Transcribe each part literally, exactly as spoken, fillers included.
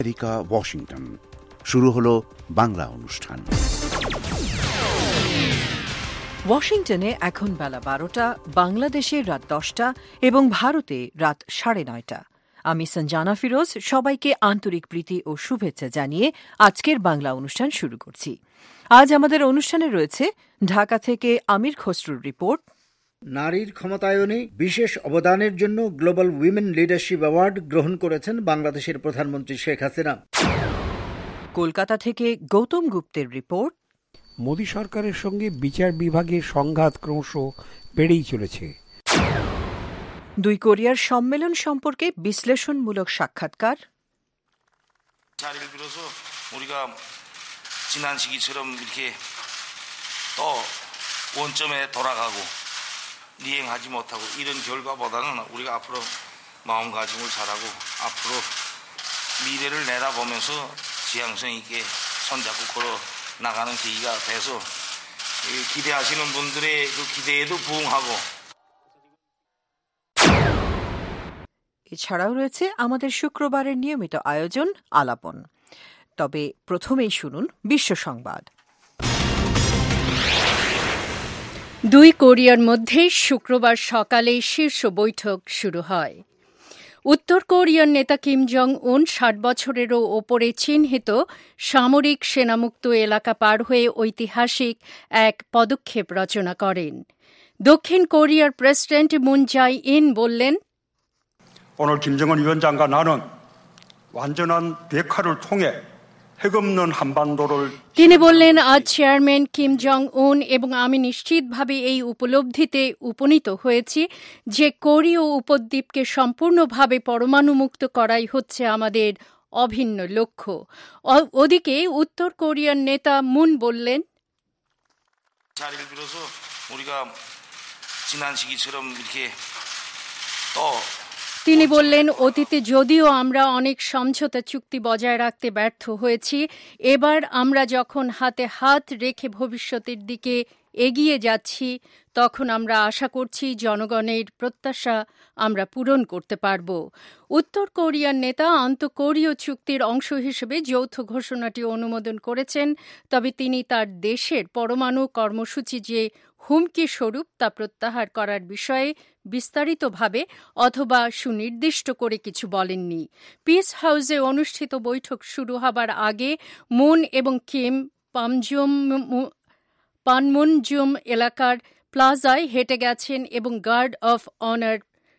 America, Washington. শুরু হলো বাংলা অনুষ্ঠান। ওয়াশিংটনে এখন বেলা বারোটা, বাংলাদেশে রাত দশটা এবং ভারতে রাত সাড়ে নয়টা। আমি সঞ্জানা ফিরোজ সবাইকে আন্তরিক প্রীতি ও শুভেচ্ছা জানিয়ে আজকের বাংলা অনুষ্ঠান শুরু করছি। আজ আমাদের অনুষ্ঠানে রয়েছে ঢাকা থেকে আমির খসরুর রিপোর্ট, নারীর ক্ষমতায়নে বিশেষ অবদানের জন্য গ্লোবাল উইমেন লিডারশিপ অ্যাওয়ার্ড গ্রহণ করেছেন বাংলাদেশের প্রধানমন্ত্রী শেখ হাসিনা। কলকাতা থেকে গৌতম গুপ্তের রিপোর্ট, মোদী সরকারের সঙ্গে বিচার বিভাগের সংঘাত ক্রমশ বেড়েই চলেছে। দুই কোরিয়ার সম্মেলন সম্পর্কে বিশ্লেষণমূলক সাক্ষাৎকার। 자리를 빌어서 우리가 지난 시기처럼 이렇게 또 원점에 돌아가고 이행하지 못하고 이런 결과보다는 우리가 앞으로 마음가짐을 잘하고 앞으로 미래를 내다보면서 지향성 있게 손잡고 걸어 나가는 계기가 돼서 기대하시는 분들의 그 기대에도 부응하고। এছাড়াও রয়েছে আমাদের শুক্রবারের নিয়মিত আয়োজন আলাপন। তবে প্রথমেই শুনুন বিশ্ব সংবাদ। দুই কোরিয়ার মধ্যে শুক্রবার সকালে শীর্ষ বৈঠক শুরু হয়। উত্তর কোরিয়ার নেতা কিম জং উন ষাট বছরেরও ওপরে চিহ্নিত সামরিক সেনামুক্ত এলাকা পার হয়ে ঐতিহাসিক এক পদক্ষেপ রচনা করেন। দক্ষিণ কোরিয়ার প্রেসিডেন্ট মুন জাই ইন বললেন, 오늘 김정은 위원장과 나는 완전한 대화를 통해 핵없는 한반도를 তিনি বললেন, আজ চেয়ারম্যান কিম জং উন এবং আমি নিশ্চিতভাবে এই উপলব্ধিতে উপনীত হয়েছি যে কোরীয় উপদ্বীপকে সম্পূর্ণভাবে পরমাণুমুক্ত করাই হচ্ছে আমাদের অভিন্ন লক্ষ্য। ওদিকে উত্তর কোরিয়ার নেতা মুন বললেন, 자리를 빌어서 우리가 지난 시기처럼 이렇게 또 তিনি বললেন, অতীতে যদিও আমরা অনেক সমঝোতা চুক্তি বজায় রাখতে ব্যর্থ হয়েছি, এবার আমরা যখন হাতে হাত রেখে ভবিষ্যতের দিকে এগিয়ে যাচ্ছি তখন আমরা আশা করছি জনগণের প্রত্যাশা আমরা পূরণ করতে পারব। উত্তর কোরিয়ার নেতা আন্তঃকোরীয় চুক্তির অংশ হিসেবে যৌথ ঘোষণাটি অনুমোদন করেছেন, তবে তিনি তার দেশের পরমাণু কর্মসূচি যে হুমকি স্বরূপ তা প্রত্যাহার করার বিষয়ে বিস্তারিতভাবে অথবা সুনির্দিষ্ট করে কিছু বলেননি। পিস হাউসে অনুষ্ঠিত বৈঠক শুরু হবার আগে মুন এবং কিম পামজুম পানমুনজুম এলাকার প্লাজায় হেঁটে গেছেন এবং গার্ড অফ অনার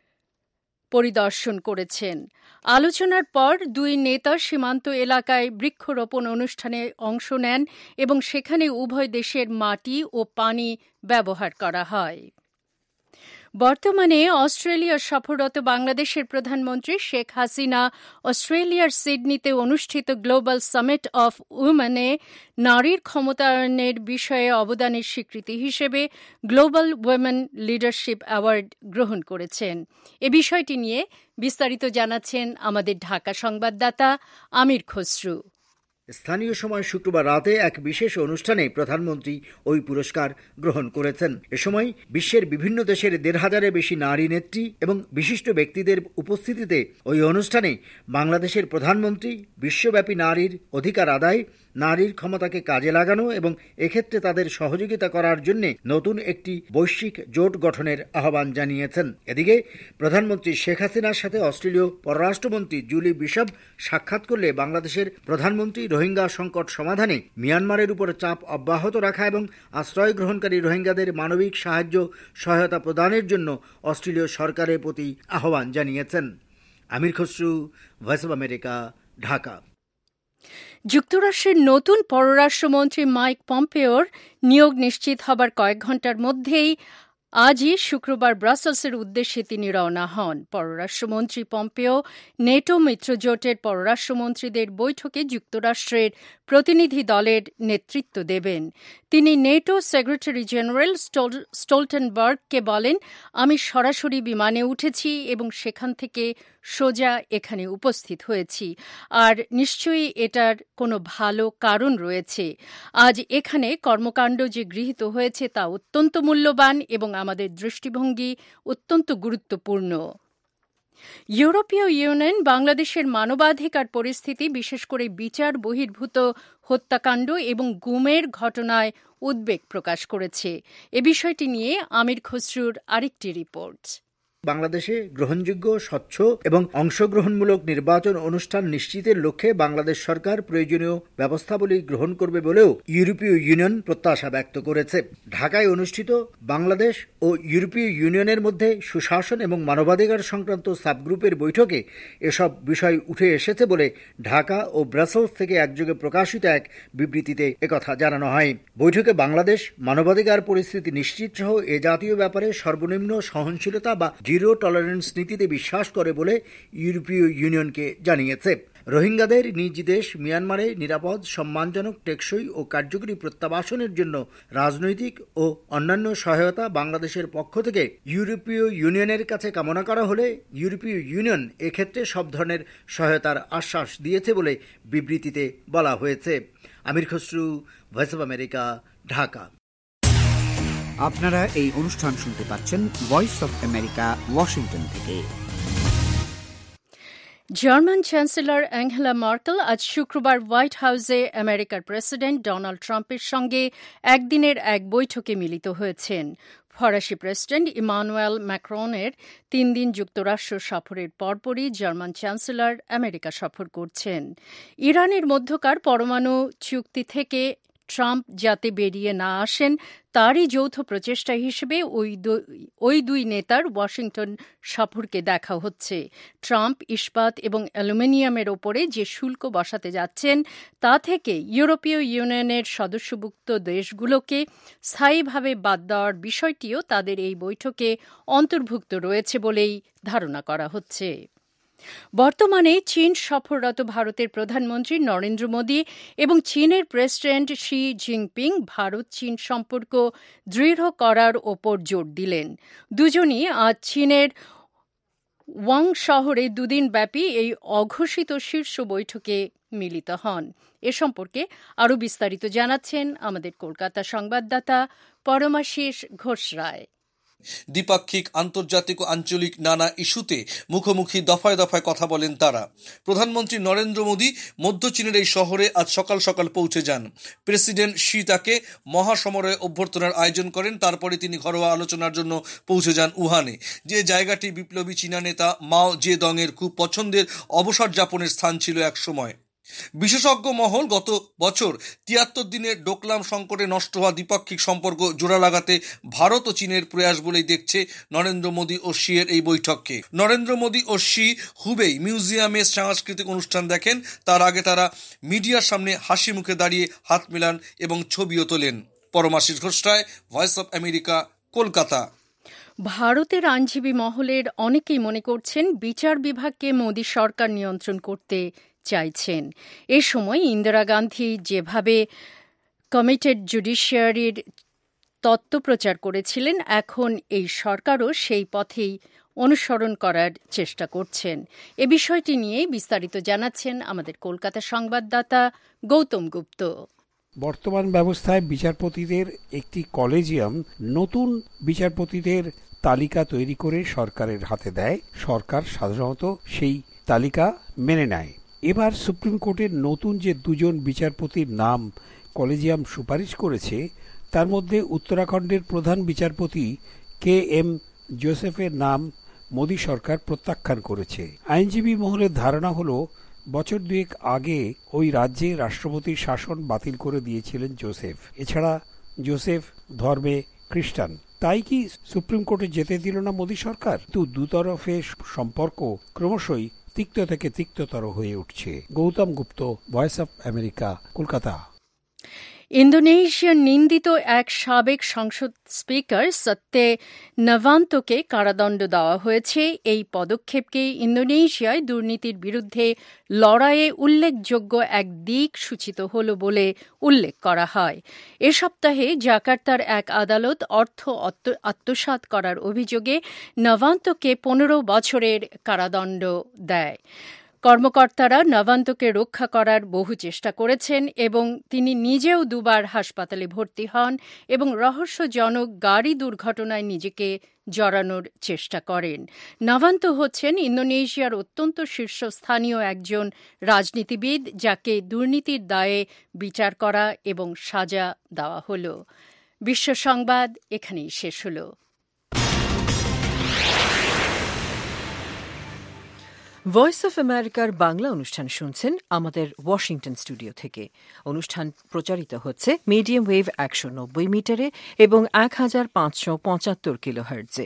পরিদর্শন করেছেন। আলোচনার পর দুই নেতা সীমান্ত এলাকায় বৃক্ষরোপণ অনুষ্ঠানে অংশ নেন এবং সেখানে উভয় দেশের মাটি ও পানি ব্যবহার করা হয়। বর্তমানে অস্ট্রেলিয়া সফররত বাংলাদেশের প্রধানমন্ত্রী শেখ হাসিনা অস্ট্রেলিয়ার সিডনিতে অনুষ্ঠিত গ্লোবাল সামিট অফ উইমেনে নারীর ক্ষমতায়নের বিষয়ে অবদানের স্বীকৃতি হিসেবে গ্লোবাল উইমেন লিডারশিপ অ্যাওয়ার্ড গ্রহণ করেছেন। এ বিষয়টি নিয়ে বিস্তারিত জানাচ্ছেন আমাদের ঢাকা সংবাদদাতা আমির খসরু। স্থানীয় সময় শুক্রবার রাতে এক বিশেষ অনুষ্ঠানে প্রধানমন্ত্রী ওই পুরস্কার গ্রহণ করেছেন। এ সময় বিশ্বের বিভিন্ন দেশের দেড় হাজারের বেশি নারী নেত্রী এবং বিশিষ্ট ব্যক্তিদের উপস্থিতিতে ওই অনুষ্ঠানে বাংলাদেশের প্রধানমন্ত্রী বিশ্বব্যাপী নারীর অধিকার আদায়, নারীর ক্ষমতাকে কাজে লাগানো এবং এক্ষেত্রে তাদের সহযোগিতা করার জন্য নতুন একটি বৈশ্বিক জোট গঠনের আহ্বান জানিয়েছেন। এদিকে প্রধানমন্ত্রী শেখ হাসিনার সাথে অস্ট্রেলীয় পররাষ্ট্রমন্ত্রী জুলি বিশপ সাক্ষাৎ করলে বাংলাদেশের প্রধানমন্ত্রী রোহিঙ্গা সংকট সমাধানে মিয়ানমারের উপর চাপ অব্যাহত রাখা এবং আশ্রয় গ্রহণকারী রোহিঙ্গাদের মানবিক সাহায্য সহায়তা প্রদানের জন্য অস্ট্রেলীয় সরকারের প্রতি আহ্বান জানিয়েছেন। Amir Khasru, voice of America, Dhaka. যুক্তরাষ্ট্রের নতুন পররাষ্ট্রমন্ত্রী মাইক পম্পেওর নিয়োগ নিশ্চিত হবার কয়েক ঘণ্টার মধ্যেই আজই শুক্রবার ব্রাসেলসের উদ্দেশ্যে তিনি রওনা হন। পররাষ্ট্রমন্ত্রী পম্পেও নেটো মিত্রজোটের পররাষ্ট্রমন্ত্রীদের বৈঠকে যুক্তরাষ্ট্রের প্রতিনিধি দলের নেতৃত্ব দেবেন। তিনি নেটো সেক্রেটারি জেনারেল স্টোলটেনবার্গকে বলেন, আমি সরাসরি বিমানে উঠেছি এবং সেখান থেকে সোজা এখানে উপস্থিত হয়েছি, আর নিশ্চয়ই এটার কোনো ভালো কারণ রয়েছে। আজ এখানে কর্মকাণ্ড যে গৃহীত হয়েছে তা অত্যন্ত মূল্যবান এবং আমাদের দৃষ্টিভঙ্গি অত্যন্ত গুরুত্বপূর্ণ। ইউরোপীয় ইউনিয়ন বাংলাদেশের মানবাধিকার পরিস্থিতি, বিশেষ করে বিচার বহির্ভূত হত্যাকাণ্ড এবং গুমের ঘটনায় উদ্বেগ প্রকাশ করেছে। এ বিষয়টি নিয়ে আমির খসরুর আরেকটি রিপোর্ট। বাংলাদেশে গ্রহণযোগ্য, স্বচ্ছ এবং অংশগ্রহণমূলক নির্বাচন অনুষ্ঠান নিশ্চিতের লক্ষ্যে বাংলাদেশ সরকার প্রয়োজনীয় ব্যবস্থাবলী গ্রহণ করবে বলেও ইউরোপীয় ইউনিয়ন প্রত্যাশা ব্যক্ত করেছে। ঢাকায় অনুষ্ঠিত বাংলাদেশ ও ইউরোপীয় ইউনিয়নের মধ্যে সুশাসন এবং মানবাধিকার সংক্রান্ত সাবগ্রুপের বৈঠকে এসব বিষয় উঠে এসেছে বলে ঢাকা ও ব্রাসেলস থেকে একযোগে প্রকাশিত এক বিবৃতিতে একথা জানানো হয়। বৈঠকে বাংলাদেশ মানবাধিকার পরিস্থিতি নিশ্চিত সহ এ জাতীয় ব্যাপারে সর্বনিম্ন সহনশীলতা বা জিরো টলারেন্স নীতিতে বিশ্বাস করে বলে ইউরোপীয় ইউনিয়নকে জানিয়েছে। রোহিঙ্গাদের নিজ দেশ মিয়ানমারে নিরাপদ, সম্মানজনক, টেকসই ও কার্যকরী প্রত্যাবাসনের জন্য রাজনৈতিক ও অন্যান্য সহায়তা বাংলাদেশের পক্ষ থেকে ইউরোপীয় ইউনিয়নের কাছে কামনা করা হলে ইউরোপীয় ইউনিয়ন এক্ষেত্রে সব ধরনের সহায়তার আশ্বাস দিয়েছে বলে বিবৃতিতে বলা হয়েছে। Amir Khasru, voice of America, Dhaka. আপনারা এই অনুষ্ঠান শুনতে পাচ্ছেন ভয়েস অব আমেরিকা, ওয়াশিংটন থেকে। জার্মান চ্যান্সেলর অ্যাঙ্গেলা মার্কেল আজ শুক্রবার হোয়াইট হাউসে আমেরিকার প্রেসিডেন্ট ডোনাল্ড ট্রাম্পের সঙ্গে একদিনের এক বৈঠকে মিলিত হয়েছেন। ফরাসি প্রেসিডেন্ট ইমানুয়েল ম্যাক্রনের তিন দিন যুক্তরাষ্ট্র সফরের পরপরই জার্মান চ্যান্সেলর আমেরিকা সফর করছেন। ইরানের মধ্যকার পরমাণু চুক্তি থেকে ট্রাম্প যাতে বেরিয়ে না আসেন তারই যৌথ প্রচেষ্টা হিসেবে ওই দুই নেতার ওয়াশিংটন সফরকে দেখা হচ্ছে। ট্রাম্প ইস্পাত এবং অ্যালুমিনিয়ামের ওপরে যে শুল্ক বসাতে যাচ্ছেন তা থেকে ইউরোপীয় ইউনিয়নের সদস্যভুক্ত দেশগুলোকে স্থায়ীভাবে বাদ দেওয়ার বিষয়টিও তাদের এই বৈঠকে অন্তর্ভুক্ত রয়েছে বলেই ধারণা করা হচ্ছে। বর্তমানে চীন সফররত ভারতের প্রধানমন্ত্রী নরেন্দ্র মোদী এবং চীনের প্রেসিডেন্ট শি জিনপিং ভারত চীন সম্পর্ক দৃঢ় করার ওপর জোর দিলেন। দুজনই আজ চীনের ওয়াং শহরে দুদিনব্যাপী এই অঘোষিত শীর্ষ বৈঠকে মিলিত হন। এ সম্পর্কে আরও বিস্তারিত জানাচ্ছেন আমাদের কলকাতা সংবাদদাতা পরমাশিস ঘোষ রায়। দ্বিপাক্ষিক, আন্তর্জাতিক ও আঞ্চলিক নানা ইস্যুতে মুখোমুখি দফায় দফায় কথা বলেন তারা। প্রধানমন্ত্রী নরেন্দ্র মোদী মধ্য চীনের এই শহরে আজ সকাল সকাল পৌঁছে যান। প্রেসিডেন্ট শি তাকে মহাসমরে অভ্যর্থনার আয়োজন করেন। তারপরে তিনি ঘরোয়া আলোচনার জন্য পৌঁছে যান উহানে, যে জায়গাটি বিপ্লবী চীনা নেতা মাও জেদংয়ের খুব পছন্দের অবসর যাপনের স্থান ছিল এক সময়। বিশেষজ্ঞ মহল গত বছর তিয়াত্তর দিনের ডোকলাম সংকটে নষ্ট হওয়া দ্বিপাক্ষিক সম্পর্ক জোড়া লাগাতে ভারত ও চীনের প্রয়াস বলেই দেখছে নরেন্দ্র মোদী ও শি এর এই বৈঠককে। নরেন্দ্র মোদী ও শি হুবেই মিউজিয়ামে সাংস্কৃতিক অনুষ্ঠান দেখেন। তার আগে তারা মিডিয়ার সামনে হাসি মুখে দাঁড়িয়ে হাত মেলান এবং ছবিও তোলেন। Paramashis Ghosh Roy, voice of America, Kolkata. ভারতের আইনজীবী মহলের অনেকেই মনে করছেন বিচার বিভাগকে মোদী সরকার নিয়ন্ত্রণ করতে চাইছেন। এ সময় ইন্দিরা গান্ধী যেভাবে কমিটেড জুডিশিয়ারির তত্ত্ব প্রচার করেছিলেন, এখন এই সরকারও সেই পথেই অনুসরণ করার চেষ্টা করছেন। এ বিষয়টি নিয়ে বিস্তারিত জানাচ্ছেন আমাদের কলকাতা সংবাদদাতা গৌতম গুপ্ত। বর্তমান ব্যবস্থায় বিচারপতিদের একটি কলেজিয়াম নতুন বিচারপতিদের তালিকা তৈরি করে সরকারের হাতে দেয়। সরকার সাধারণত সেই তালিকা মেনে নেয়। এবার সুপ্রিম কোর্টের নতুন যে দুজন বিচারপতির নাম কলেজিয়াম সুপারিশ করেছে, তার মধ্যে উত্তরাখণ্ডের প্রধান বিচারপতি কে এম জোসেফের নাম মোদী সরকার প্রত্যাখ্যান করেছে। আইনজীবী মহলের ধারণা হলো, বছর দুয়েক আগে ওই রাজ্যে রাষ্ট্রপতির শাসন বাতিল করে দিয়েছিলেন জোসেফ। এছাড়া জোসেফ ধর্মে খ্রিস্টান, তাই কি সুপ্রিম কোর্টে যেতে দিল না মোদী সরকার? তো দুতরফের সম্পর্ক ক্রমশই তিক্ত থেকে তিক্ততর হয়ে উঠছে। Gautam Gupta, voice of America, Kolkata. ইন্দোনেশিয়ার নিন্দিত এক সাবেক সংসদ স্পিকার সত্যে নভান্তোকে কারাদণ্ড দেওয়া হয়েছে। এই পদক্ষেপকে ইন্দোনেশিয়ায় দুর্নীতির বিরুদ্ধে লড়াইয়ে উল্লেখযোগ্য এক দিক সূচিত হল বলে উল্লেখ করা হয়। এ সপ্তাহে জাকার্তার এক আদালত অর্থ আত্মসাৎ করার অভিযোগে নভান্তোকে পনেরো বছরের কারাদণ্ড দেয়। কর্মকর্তারা নভান্তকে রক্ষা করার বহু চেষ্টা করেছেন এবং তিনি নিজেও দুবার হাসপাতালে ভর্তি হন এবং রহস্যজনক গাড়ি দুর্ঘটনায় নিজেকে জড়ানোর চেষ্টা করেন। নভান্ত হচ্ছেন ইন্দোনেশিয়ার অত্যন্ত শীর্ষস্থানীয় একজন রাজনীতিবিদ, যাকে দুর্নীতির দায়ে বিচার করা এবং সাজা দেওয়া হল। বিশ্ব সংবাদ এখানেই শেষ হল। ভয়েস অফ আমেরিকার বাংলা অনুষ্ঠান শুনছেন আমাদের ওয়াশিংটন স্টুডিও থেকে। অনুষ্ঠান প্রচারিত হচ্ছে মিডিয়াম ওয়েভ একশো নব্বই মিটারে এবং এক হাজার পাঁচশো পঁচাত্তর কিলো হার্টজে।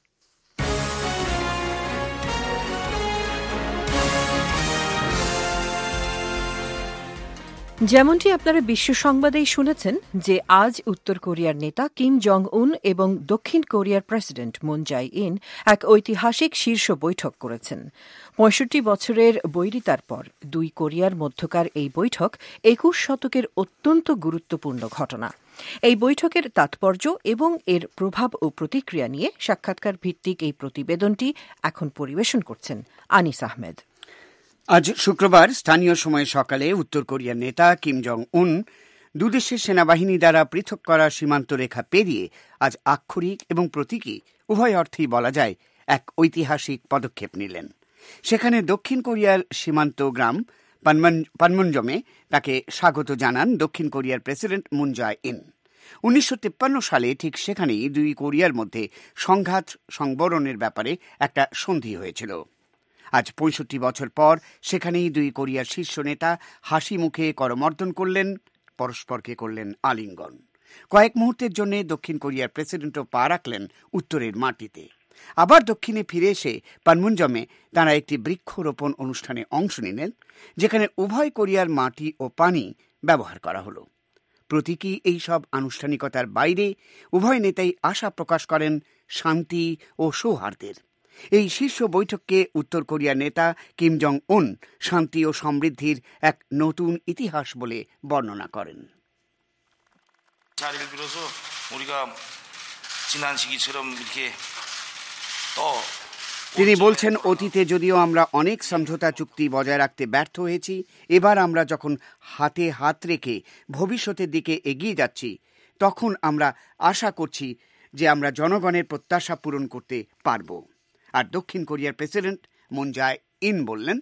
যেমনটি আপনারা বিশ্ব সংবাদেই শুনেছেন যে আজ উত্তর কোরিয়ার নেতা কিম জং উন এবং দক্ষিণ কোরিয়ার প্রেসিডেন্ট মুন জাই ইন এক ঐতিহাসিক শীর্ষ বৈঠক করেছেন। পঁয়ষট্টি বছরের বৈরিতার পর দুই কোরিয়ার মধ্যকার এই বৈঠক একুশ শতকের অত্যন্ত গুরুত্বপূর্ণ ঘটনা। এই বৈঠকের তাৎপর্য এবং এর প্রভাব ও প্রতিক্রিয়া নিয়ে সাক্ষাৎকার ভিত্তিক এই প্রতিবেদনটি এখন পরিবেশন করছেন আনিস আহমেদ। আজ শুক্রবার স্থানীয় সময় সকালে উত্তর কোরিয়ার নেতা কিম জং উন দুদেশের সেনাবাহিনী দ্বারা পৃথক করা সীমান্ত রেখা পেরিয়ে আজ আক্ষরিক এবং প্রতীকী উভয় অর্থেই বলা যায় এক ঐতিহাসিক পদক্ষেপ নিলেন। সেখানে দক্ষিণ কোরিয়ার সীমান্ত গ্রাম পানমুনজমে তাকে স্বাগত জানান দক্ষিণ কোরিয়ার প্রেসিডেন্ট মুন জাই ইন। উনিশশো তিপ্পান্ন সালে ঠিক সেখানেই দুই কোরিয়ার মধ্যে সংঘাত সংবরণের ব্যাপারে একটা সন্ধি হয়েছিল। আজ পঁয়ষট্টি বছর পর সেখানেই দুই কোরিয়ার শীর্ষ নেতা হাসি মুখে করমর্দন করলেন, পরস্পরকে করলেন আলিঙ্গন। কয়েক মুহূর্তের জন্য দক্ষিণ কোরিয়ার প্রেসিডেন্টও পা রাখলেন উত্তরের মাটিতে। আবার দক্ষিণে ফিরে এসে পানমুনজমে তাঁরা একটি বৃক্ষরোপণ অনুষ্ঠানে অংশ নিলেন, যেখানে উভয় কোরিয়ার মাটি ও পানি ব্যবহার করা হলো। প্রতীকী এই সব আনুষ্ঠানিকতার বাইরে উভয় নেতাই আশা প্রকাশ করেন শান্তি ও সৌহার্দ্যের। এই শীর্ষ বৈঠককে উত্তর কোরিয়ার নেতা কিম জং উন শান্তি ও সমৃদ্ধির এক নতুন ইতিহাস বলে বর্ণনা করেন। তিনি বলছেন, অতীতে যদিও আমরা অনেক সমঝোতা চুক্তি বজায় রাখতে ব্যর্থ হয়েছি, এবার আমরা যখন হাতে হাত রেখে ভবিষ্যতের দিকে এগিয়ে যাচ্ছি, তখন আমরা আশা করছি যে আমরা জনগণের প্রত্যাশা পূরণ করতে পারব। আর দক্ষিণ কোরিয়ার প্রেসিডেন্ট মুন জাই ইন বললেন,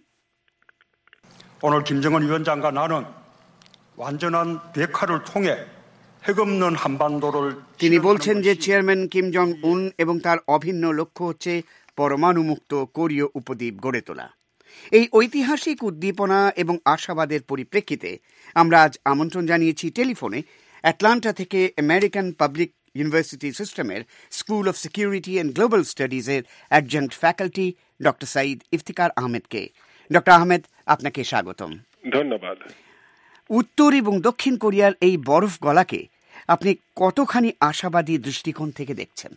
오늘 김정은 위원장과 나는 완전한 대화를 통해 핵없는 한반도를 তিনি বলছেন যে চেয়ারম্যান কিম জং উন এবং তার অভিন্ন লক্ষ্য হচ্ছে পরমাণুমুক্ত কোরীয় উপদ্বীপ গড়ে তোলা। এই ঐতিহাসিক উদ্দীপনা এবং আশাবাদের পরিপ্রেক্ষিতে আমরা আজ আমন্ত্রণ জানিয়েছি টেলিফোনে অ্যাটলান্টা থেকে আমেরিকান পাবলিক ইউনিভার্সিটি সিস্টেমের school of security and global স্টাডিজের adjunct faculty doctor Syed Iftikhar আহমেদকে। ডক্টর আহমেদ, আপনাকে স্বাগতম। ধন্যবাদ। উত্তর এবং দক্ষিণ কোরিয়ার এই বরফ গলাকে আপনি কতখানি আশাবাদী দৃষ্টিকোণ থেকে দেখছেন?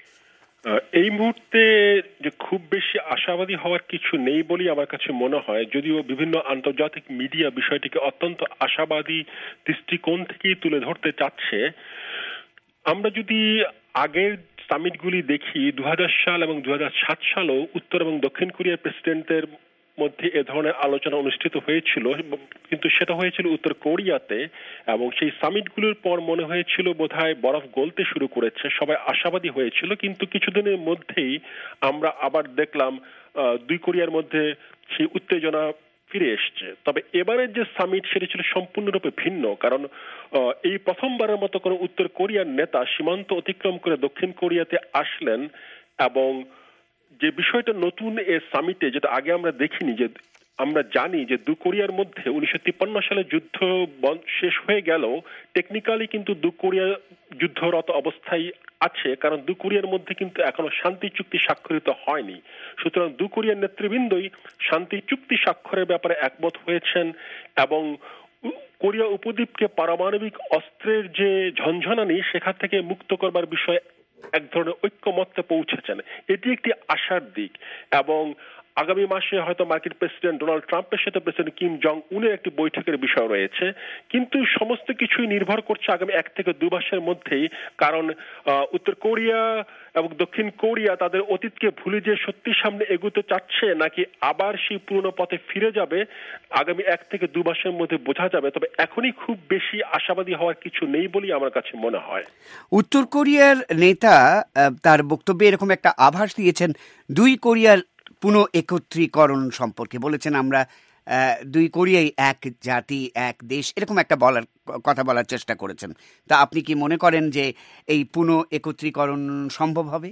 এই মুহূর্তে যে খুব বেশি আশাবাদী হওয়ার কিছু নেই বলেই আমার কাছে মনে হয়, যদিও বিভিন্ন আন্তর্জাতিক মিডিয়া বিষয়টিকে অত্যন্ত আশাবাদী দৃষ্টিকোণ থেকেই তুলে ধরতে চাচ্ছে। আমরা যদি আগের সামিটগুলি দেখি, দু হাজার সাল এবং দু হাজার সাত সালও উত্তর এবং দক্ষিণ কোরিয়ার প্রেসিডেন্টের মধ্যে এ ধরনের আলোচনা অনুষ্ঠিত হয়েছিল, কিন্তু সেটা হয়েছিল উত্তর কোরিয়াতে, এবং সেই সামিটগুলোর পর মনে হয়েছিল বোধহয় বরফ গলতে শুরু করেছে, সবাই আশাবাদী হয়েছিল। কিন্তু কিছুদিনের মধ্যেই আমরা আবার দেখলাম দুই কোরিয়ার মধ্যে সেই উত্তেজনা ফিরে এসছে। তবে এবারের যে সামিট সেটা ছিল সম্পূর্ণরূপে ভিন্ন, কারণ এই প্রথমবারের মতো কোনো উত্তর কোরিয়ার নেতা সীমান্ত অতিক্রম করে দক্ষিণ কোরিয়াতে আসলেন, এবং যে বিষয়টা নতুন এ সামিটে, যেটা আগে আমরা দেখিনি, যে আমরা জানি যে দু কোরিয়ার মধ্যে উনিশশো তিপ্পান্ন সালে যুদ্ধ শেষ হয়ে গেল, টেকনিক্যালি কিন্তু দু কোরিয়া যুদ্ধরত অবস্থায় আছে, কারণ দু কোরিয়ার মধ্যে কিন্তু এখনো শান্তি চুক্তি স্বাক্ষরিত হয়নি। সুতরাং দু কোরিয়ার নেতৃবৃন্দই শান্তি চুক্তি স্বাক্ষরের ব্যাপারে একমত হয়েছেন এবং কোরিয়া উপদ্বীপকে পারমাণবিক অস্ত্রের যে ঝনঝনানি সেখান থেকে মুক্ত করবার বিষয়ে এক ধরনের ঐক্যমত্যে পৌঁছেছেন। এটি একটি আশার দিক, এবং আগামী মাসে হয়তো মার্কিন প্রেসিডেন্ট ডোনাল্ড ট্রাম্পের সাথে প্রেসিডেন্ট কিম জং উনের একটি বৈঠকের বিষয় রয়েছে, কিন্তু সমস্ত কিছুই নির্ভর করছে আগামী এক থেকে দু মাসের মধ্যেই। কারণ উত্তর কোরিয়া এবং দক্ষিণ কোরিয়া তাদের অতীতকে ভুলে যে সত্যি সামনে এগোতে চাচ্ছে নাকি আবার সেই পুরনো পথে ফিরে যাবে আগামী এক থেকে দু মাসের মধ্যে বোঝা যাবে। তবে এখনই খুব বেশি আশাবাদী হওয়ার কিছু নেই বলেই আমার কাছে মনে হয়। উত্তর কোরিয়ার নেতা তার বক্তব্যে এরকম একটা আভাস দিয়েছেন দুই কোরিয়ার পুনঃ একত্রীকরণ সম্পর্কে। বলেছেন আমরা দুই কোরিয়াই এক জাতি এক দেশ, এরকম একটা বলার কথা বলার চেষ্টা করেছেন। তা আপনি কি মনে করেন যে এই পুনঃ একত্রীকরণ সম্ভব হবে?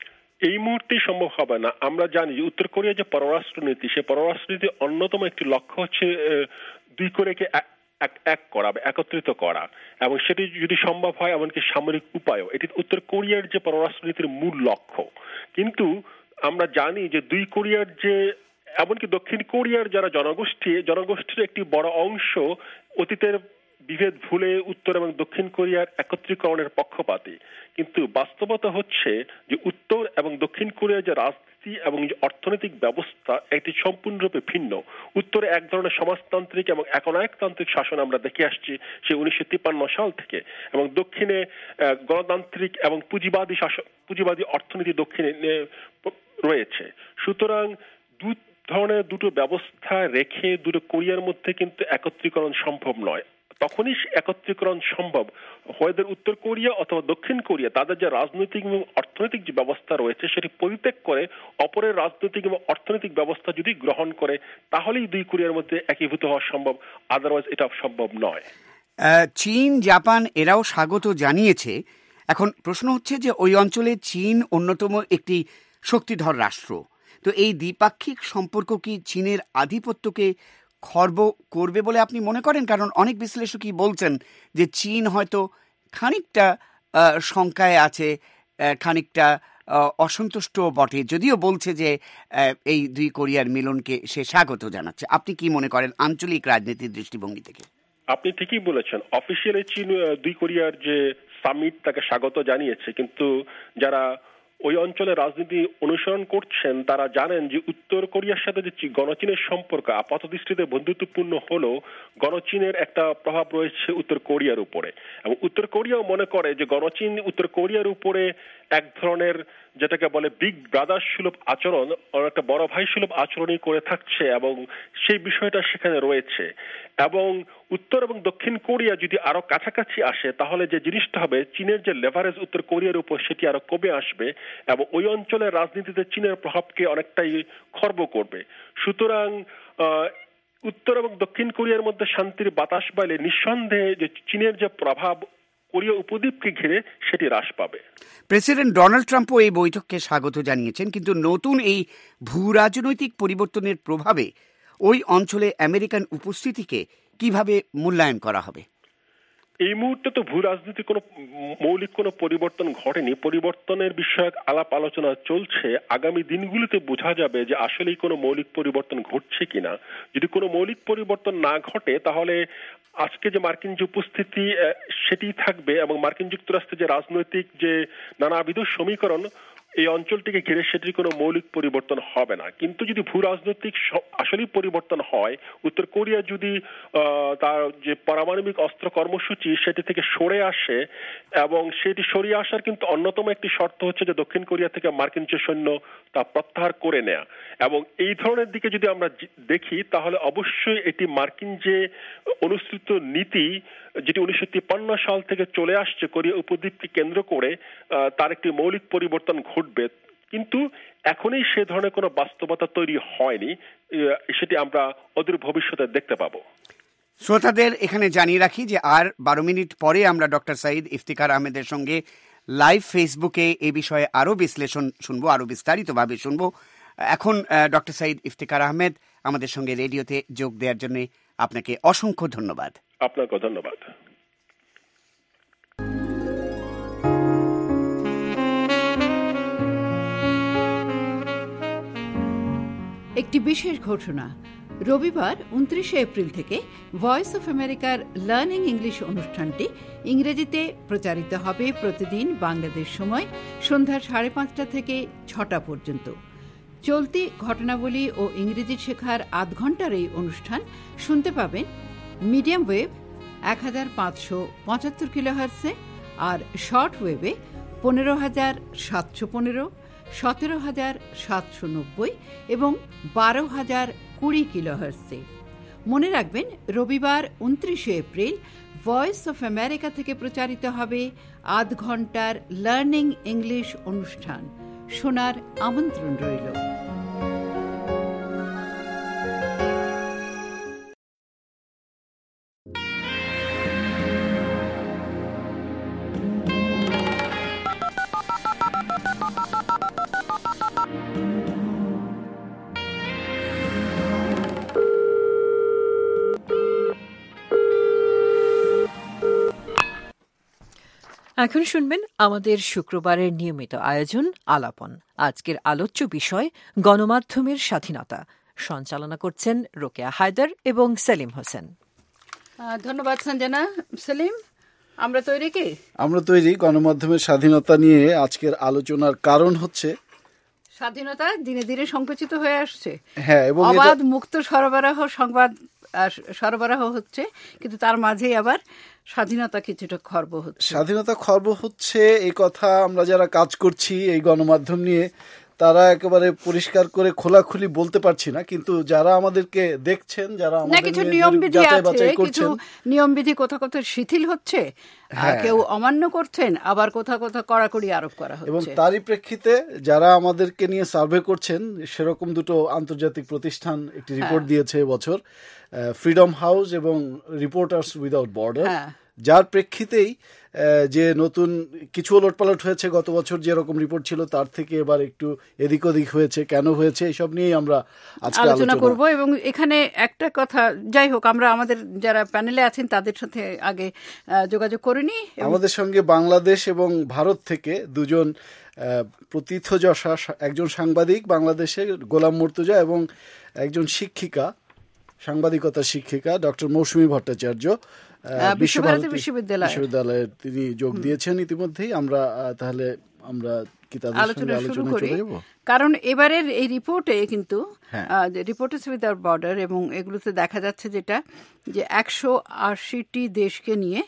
এই মুহূর্তে সম্ভব হবে না। আমরা জানি যে উত্তর কোরিয়ার যে পররাষ্ট্রনীতি, সে পররাষ্ট্রনীতির অন্যতম একটি লক্ষ্য হচ্ছে দুই কোরিয়াকে এক এক করা, একত্রিত করা, এবং সেটি যদি সম্ভব হয় এমনকি সামরিক উপায়ও। এটি উত্তর কোরিয়ার যে পররাষ্ট্রনীতির মূল লক্ষ্য। কিন্তু আমরা জানি যে দুই কোরিয়ার যে এমনকি দক্ষিণ কোরিয়ার যারা জনগোষ্ঠী, জনগোষ্ঠীর একটি বড় অংশ অতীতের বিভেদ ভুলে উত্তর এবং দক্ষিণ কোরিয়ার একত্রীকরণের পক্ষপাতী। কিন্তু বাস্তবতা হচ্ছে যে উত্তর এবং দক্ষিণ কোরিয়ার যে রাজনীতি এবং যে অর্থনৈতিক ব্যবস্থা এটি সম্পূর্ণরূপে ভিন্ন। উত্তরে এক ধরনের সমাজতান্ত্রিক এবং একনায়কতান্ত্রিক শাসন আমরা দেখে আসছি সেই উনিশশো তিপ্পান্ন সাল থেকে, এবং দক্ষিণে গণতান্ত্রিক এবং পুঁজিবাদী শাসন, পুঁজিবাদী অর্থনীতি দক্ষিণে রয়েছে। সুতরাং দু ধরনের দুটো ব্যবস্থা রেখে দুটো কোরিয়ার মধ্যে কিন্তু একত্রীকরণ সম্ভব নয়। তখনই একত্রীকরণ সম্ভব হয়তো উত্তর কোরিয়া অথবা দক্ষিণ কোরিয়া তাদের যে রাজনৈতিক এবং অর্থনৈতিক যে ব্যবস্থা রয়েছে সেটি পরিত্যাগ করে অপরের রাজনৈতিক এবং অর্থনৈতিক ব্যবস্থা যদি গ্রহণ করে, তাহলেই দুই কোরিয়ার মধ্যে একীভূত হওয়া সম্ভব, আদারওয়াইজ এটা সম্ভব নয়। চীন, জাপান এরাও স্বাগত জানিয়েছে। এখন প্রশ্ন হচ্ছে যে ওই অঞ্চলে চীন অন্যতম একটি শক্তিধর রাষ্ট্র। তো এই দ্বিপাক্ষিক সম্পর্ক কি চীনের আধিপত্যকে খর্ব করবে বলে আপনি মনে করেন? কারণ অনেক বিশ্লেষকই বলছেন যে চীন হয়তো খানিকটা শঙ্কায় আছে, খানিকটা অসন্তুষ্ট বটে, যদিও বলছে যে এই দুই কোরিয়ার মিলনকে সে স্বাগত জানাচ্ছে। আপনি কি মনে করেন আঞ্চলিক রাজনীতির দৃষ্টিভঙ্গি থেকে? আপনি ঠিকই বলেছেন, অফিসিয়ালি চীন দুই কোরিয়ার যে সামিট তাকে স্বাগত জানিয়েছে, কিন্তু যারা ওই অঞ্চলে রাজনীতি অনুসরণ করছেন তারা জানেন যে উত্তর কোরিয়ার সাথে যে গণচীনের সম্পর্ক আপাত দৃষ্টিতে বন্ধুত্বপূর্ণ হলেও গণচীনের একটা প্রভাব রয়েছে উত্তর কোরিয়ার উপরে, এবং উত্তর কোরিয়াও মনে করে যে গণচীন উত্তর কোরিয়ার উপরে এক ধরনের যেটাকে বলে বিগ ব্রাদার সুলভ আচরণ, একটা বড় ভাই সুলভ আচরণই করে থাকছে, এবং সেই বিষয়টা সেখানে রয়েছে। এবং উত্তর এবং দক্ষিণ কোরিয়া যদি আরো কাছাকাছি আসে তাহলে যে জিনিসটা হবে, চীনের যে লেভারেজ উত্তর কোরিয়ার উপর সেটি আরো কমে আসবে এবং ওই অঞ্চলের রাজনীতিতে চীনের প্রভাবকে অনেকটাই খর্ব করবে। সুতরাং উত্তর এবং দক্ষিণ কোরিয়ার মধ্যে শান্তির বাতাস বাইলে নিঃসন্দেহে যে চীনের যে প্রভাব কোরিয়া উপদ্বীপকে ঘিরে সেটি হ্রাস পাবে। প্রেসিডেন্ট ডোনাল্ড ট্রাম্পও এই বৈঠককে স্বাগত জানিয়েছেন, কিন্তু নতুন এই ভূ রাজনৈতিক পরিবর্তনের প্রভাবে ওই অঞ্চলে আমেরিকান উপস্থিতিকে কিভাবে মূল্যায়ন করা হবে? এই মুহূর্তে তো ভূ রাজনীতি কোনো মৌলিক কোনো পরিবর্তন ঘটেনি, পরিবর্তনের বিষয়ক আলাপ আলোচনা চলছে। আগামী দিনগুলিতে বোঝা যাবে যে আসলেই কোনো মৌলিক পরিবর্তন ঘটছে কিনা। যদি কোনো মৌলিক পরিবর্তন না ঘটে তাহলে আজকে যে মার্কিন যে উপস্থিতি সেটি থাকবে, এবং মার্কিন যুক্তরাষ্ট্রের যে রাজনৈতিক যে নানাবিধ সমীকরণ এই অঞ্চলটিকে ঘিরে সেটির কোনো মৌলিক পরিবর্তন হবে না। কিন্তু যদি ভূ রাজনৈতিক আসলেই পরিবর্তন হয়, উত্তর কোরিয়া যদি তার যে পারমাণবিক অস্ত্র কর্মসূচি সেটি থেকে সরে আসে, এবং সেটি সরিয়ে আসার কিন্তু অন্যতম একটি শর্ত হচ্ছে যে দক্ষিণ কোরিয়া থেকে মার্কিন যে সৈন্য তা প্রত্যাহার করে নেয়া, এবং এই ধরনের দিকে যদি আমরা দেখি তাহলে অবশ্যই এটি মার্কিন যে অনুসৃত নীতি যেটি উনিশশো তিপ্পান্ন সাল থেকে চলে আসছে কোরিয়া উপদ্বীপকে কেন্দ্র করে, তার একটি মৌলিক পরিবর্তন ঘটবে। কিন্তু এখনই সে ধরনের কোনো বাস্তবতা তৈরি হয়নি, সেটি আমরা অদূর ভবিষ্যতে দেখতে পাবো। শ্রোতাদের এখানে জানিয়ে রাখি যে আর বারো মিনিট পরে আমরা ডক্টর সাঈদ ইফতিখার আহমেদের সঙ্গে লাইভ ফেসবুকে এ বিষয়ে আরো বিশ্লেষণ শুনবো, আরো বিস্তারিতভাবে শুনবো। এখন ডক্টর সাঈদ ইফতিখার আহমেদ আমাদের সঙ্গে রেডিওতে যোগ দেওয়ার জন্য আপনাকে অসংখ্য ধন্যবাদ। আপনাকে ধন্যবাদ। একটি বিশেষ ঘোষণা, রবিবার উনত্রিশে এপ্রিল থেকে ভয়েস অফ আমেরিকার লার্নিং ইংলিশ অনুষ্ঠানটি ইংরেজিতে প্রচারিত হবে প্রতিদিন বাংলাদেশ সময় সন্ধ্যা সাড়ে পাঁচটা থেকে ছটা পর্যন্ত। চলতি ঘটনাবলী ও ইংরেজি শেখার আধ ঘন্টার এই অনুষ্ঠান শুনতে পাবেন মিডিয়াম ওয়েভ এক হাজার পাঁচশো পঁচাত্তর কিলোহার্টসে আর শর্ট ওয়েভে পনেরো হাজার সাতশো পনেরো, সতেরো হাজার সাতশো নব্বই এবং বারো হাজার কুড়ি কিলোহার্টসে। মনে রাখবেন, রবিবার উনত্রিশে এপ্রিল ভয়েস অফ আমেরিকা থেকে প্রচারিত হবে আধ ঘন্টার লার্নিং ইংলিশ অনুষ্ঠান। শোনার আমন্ত্রণ রইল। এখন শুনবেন আমাদের শুক্রবারের নিয়মিত আয়োজন আলাপন। আজকের আলোচ্য বিষয় গণমাধ্যমের স্বাধীনতা। সঞ্চালনা করছেন রোকেয়া হায়দার এবং সেলিম হোসেন। ধন্যবাদ সঞ্জনা। সেলিম, আমরা তৈরি কি? আমরা তৈরি। গণমাধ্যমের স্বাধীনতা নিয়ে আজকের আলোচনার কারণ হচ্ছে স্বাধীনতা দিনে দিনে সংকুচিত হয়ে আসছে। হ্যাঁ, এবং অবাধ মুক্ত সরবরাহ সংবাদ সরবরাহ হচ্ছে, কিন্তু তার মাঝেই আবার স্বাধীনতা কিছুটা খর্ব হচ্ছে। স্বাধীনতা খর্ব হচ্ছে এই কথা আমরা যারা কাজ করছি এই গণমাধ্যম নিয়ে তারা একেবারে পরিষ্কার করে খোলাখুলি বলতে পারছি না, কিন্তু যারা আমাদেরকে দেখছেন, যারা আমাদের কিছু নিয়মবিধি আছে, কিছু নিয়মবিধি কোথাও কোথাও শিথিল হচ্ছে, কেউ অমান্য করছেন, আবার কোথাও কোথাও কড়াকড়ি আরোপ করা হচ্ছে। এবং তারই প্রেক্ষিতে যারা আমাদেরকে নিয়ে সার্ভে করছেন, সেরকম দুটো আন্তর্জাতিক প্রতিষ্ঠান একটি রিপোর্ট দিয়েছে এবছর, ফ্রিডম হাউস এবং রিপোর্টার্স উইদাউট বর্ডার, যার প্রেক্ষিতেই যে নতুন কিছু ওলটপালট হয়েছে। গত বছর যেরকম রিপোর্ট ছিল তার থেকে এবার একটু এদিক ওদিক হয়েছে, কেন হয়েছে এইসব নিয়েই আমরা আজকে আলোচনা করব। এবং এখানে একটা কথা, যাই হোক, আমরা আমাদের যারা প্যানেলে আছেন তাদের সাথে আগে যোগাযোগ করে নিই। আমাদের সঙ্গে বাংলাদেশ এবং ভারত থেকে দুজন প্রথিতযশা, একজন সাংবাদিক বাংলাদেশের গোলাম মুর্তজা এবং একজন শিক্ষিকা, সাংবাদিকতা শিক্ষিকা ডক্টর মৌসুমী ভট্টাচার্য বিশ্বভারতী বিশ্ববিদ্যালয়ে তিনি যোগ দিয়েছেন ইতিমধ্যেই। আমরা তাহলে আমরা কি তাদের সঙ্গে আলোচনা চলে যাব? কারণ এবারের এই রিপোর্টে কিন্তু রিপোর্টার্স উইদাউট বর্ডার এবং এগুলোতে দেখা যাচ্ছে যেটা যে একশো আশিটি দেশকে নিয়ে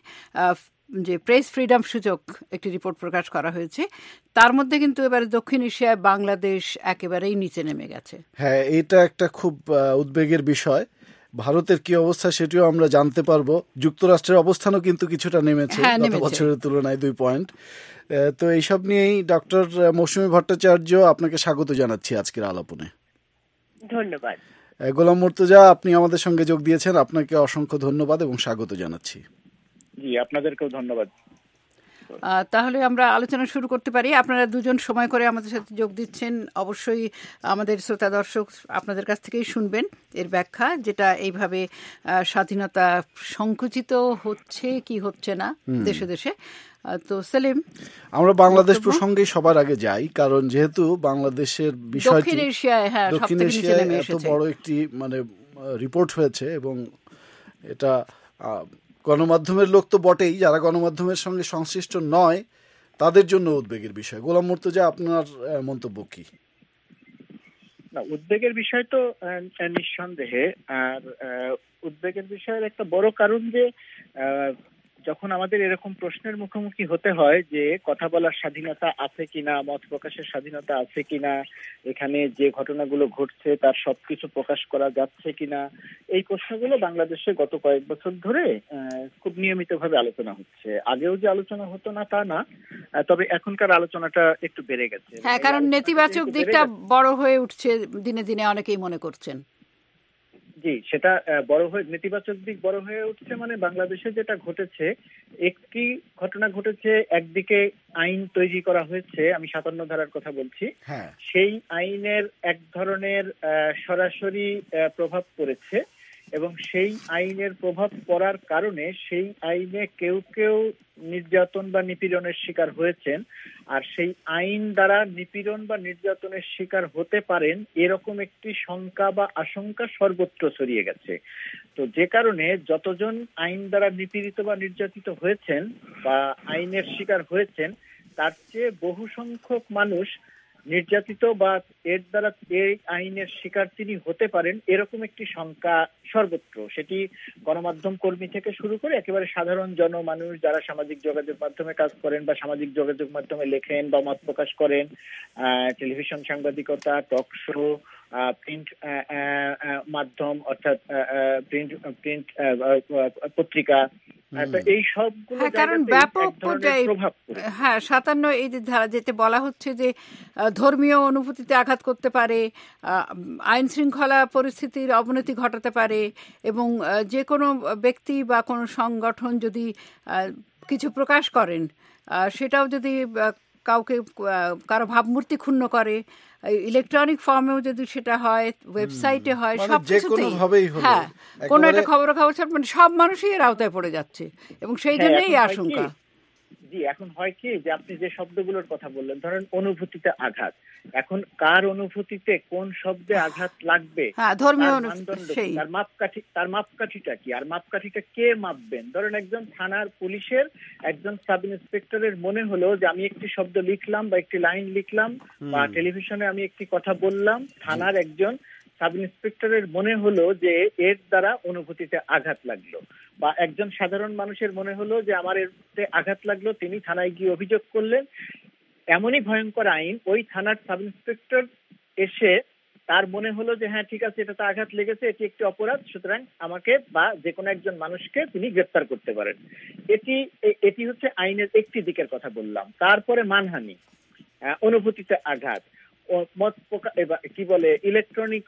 যে প্রেস ফ্রিডম সূচক একটি রিপোর্ট প্রকাশ করা হয়েছে, তার মধ্যে কিন্তু এবারে দক্ষিণ এশিয়ায় বাংলাদেশ একেবারেই নিচে নেমে গেছে। হ্যাঁ, এটা একটা খুব উদ্বেগের বিষয়। ভারতের কি অবস্থা সেটিও আমরা জানতে পারবো। যুক্তরাষ্ট্রের অবস্থানও কিন্তু কিছুটা নেমেছে গত বছরের তুলনায় দুই পয়েন্ট। তো এইসব নিয়েই ডক্টর মৌসুমী ভট্টাচার্য, আপনাকে স্বাগত জানাচ্ছি আজকের আলাপনে। ধন্যবাদ। গোলাম মুর্তজা, আপনি আমাদের সঙ্গে যোগ দিয়েছেন, আপনাকে অসংখ্য ধন্যবাদ এবং স্বাগত জানাচ্ছি। জি, আপনাদেরকেও ধন্যবাদ। তাহলে আমরা আলোচনা শুরু করতে পারি। আপনারা দুজন সময় করে আমাদের সাথে যোগ দিচ্ছেন। অবশ্যই আমাদের শ্রোতা দর্শক আপনাদের কাছ থেকেই শুনবেন এর ব্যাখ্যা, যেটা এইভাবে স্বাধীনতা সংকুচিত হচ্ছে কি হচ্ছে না দেশে দেশে। তো সেলিম, আমরা বাংলাদেশ প্রসঙ্গে সবার আগে যাই, কারণ যেহেতু বাংলাদেশের বিষয়টি দক্ষিণ এশিয়ায় হ্যাঁ দক্ষিণ এশিয়ায় এত বড় একটি মানে রিপোর্ট হয়েছে, এবং এটা গণমাধ্যমের লোক তো বটেই, যারা গণমাধ্যমের সঙ্গে সংশ্লিষ্ট নয় তাদের জন্য উদ্বেগের বিষয়। গোলাম মুর্তজা, আপনার মন্তব্য কি? না, উদ্বেগের বিষয় তো নিঃসন্দেহে। আর উদ্বেগের বিষয়ের একটা বড় কারণ যে যখন আমাদের এরকম প্রশ্নের মুখোমুখি হতে হয় যে কথা বলার স্বাধীনতা আছে কিনা, মত প্রকাশের স্বাধীনতা আছে কিনা, এখানে যে ঘটনাগুলো ঘটছে তার সবকিছু প্রকাশ করা যাচ্ছে কিনা, এই প্রশ্নগুলো বাংলাদেশে গত কয়েক বছর ধরে খুব নিয়মিতভাবে আলোচনা হচ্ছে। আগেও যে আলোচনা হতো না তা না, তবে এখনকার আলোচনাটা একটু বেড়ে গেছে। হ্যাঁ, কারণ নেতিবাচক দিকটা বড় হয়ে উঠছে দিনে দিনে, অনেকেই মনে করছেন। জি, সেটা বড় হয়ে নেতিবাচক দিক বড় হয়ে উঠছে। মানে বাংলাদেশে যেটা ঘটেছে, একটি ঘটনা ঘটেছে, একদিকে আইন তৈরি করা হয়েছে, আমি সাতান্ন ধারার কথা বলছি, সেই আইনের এক ধরনের সরাসরি প্রভাব পড়েছে এবং সেই আইনের প্রভাব পড়ার কারণে সেই আইনে কেউ কেউ নির্যাতন বা নিপীড়নের শিকার হয়েছেন, আর সেই আইন দ্বারা নিপীড়ন বা নির্যাতনের শিকার হতে পারেন এরকম একটি শঙ্কা বা আশঙ্কা সর্বত্র ছড়িয়ে গেছে। তো যে কারণে যতজন আইন দ্বারা নিপীড়িত বা নির্যাতিত হয়েছেন বা আইনের শিকার হয়েছেন, তার চেয়ে বহু সংখ্যক মানুষ নির্যাতিত বা এর দ্বারা এই আইনের শিকার তিনি হতে পারেন এরকম একটি শঙ্কা সর্বত্র, সেটি গণমাধ্যম কর্মী থেকে শুরু করে একেবারে সাধারণ জনমানুষ যারা সামাজিক যোগাযোগ মাধ্যমে কাজ করেন বা সামাজিক যোগাযোগ মাধ্যমে লেখেন বা মত প্রকাশ করেন, টেলিভিশন সাংবাদিকতা, টক শো, প্রিন্ট মাধ্যম অর্থাৎ প্রিন্ট প্রিন্ট পত্রিকা, এই সবগুলো কারণ ব্যাপক পর্যায়ে হ্যাঁ সাতান্ন এই যে ধারা যেতে বলা হচ্ছে যে ধর্মীয় অনুভূতিতে আঘাত করতে পারে, আইন শৃঙ্খলা পরিস্থিতির অবনতি ঘটাতে পারে এবং যে কোনো ব্যক্তি বা কোনো সংগঠন যদি কিছু প্রকাশ করেন সেটাও যদি কাউকে কারো ভাবমূর্তি ক্ষুণ্ণ করে, ইলেকট্রনিক ফর্মেও যদি সেটা হয়, ওয়েবসাইটে হয়, সবকিছুতেই হ্যাঁ কোনো একটা খবর খবর মানে সব মানুষই এর আওতায় পড়ে যাচ্ছে এবং সেই জন্যই আশঙ্কা। জি, এখন হয় কি যে আপনি যে শব্দগুলোর কথা বললেন, ধরেন অনুভূতিতে আঘাত, এখন কার অনুভূতিতে কোন শব্দে আঘাত লাগবে, তার মাপকাঠি তার মাপকাঠিটা কি, আর মাপকাঠিটা কে মাপবেন? ধরেন একজন থানার পুলিশের একজন সাব ইন্সপেক্টরের মনে হলো যে আমি একটি শব্দ লিখলাম বা একটি লাইন লিখলাম বা টেলিভিশনে আমি একটি কথা বললাম, থানার একজন সাব ইন্সপেক্টরের মনে হলো যে এর দ্বারা অনুভূতিতে আঘাত লাগলো, বা একজন সাধারণ মানুষের মনে হলো যে আমার এতে আঘাত লাগলো, তিনি থানায় গিয়ে অভিযোগ করলেন। এমনই ভয়ঙ্কর আইন, ওই থানার সাব ইন্সপেক্টর এসে তার মনে হলো যে হ্যাঁ ঠিক আছে, এটাতে আঘাত লেগেছে, এটি একটি অপরাধ, সুতরাং আমাকে বা যে কোনো একজন মানুষকে তিনি গ্রেফতার করতে পারেন। এটি এটি হচ্ছে আইনের একটি দিকের কথা বললাম। তারপরে মানহানি, অনুভূতিতে আঘাত, মত কি বলে ইলেকট্রনিক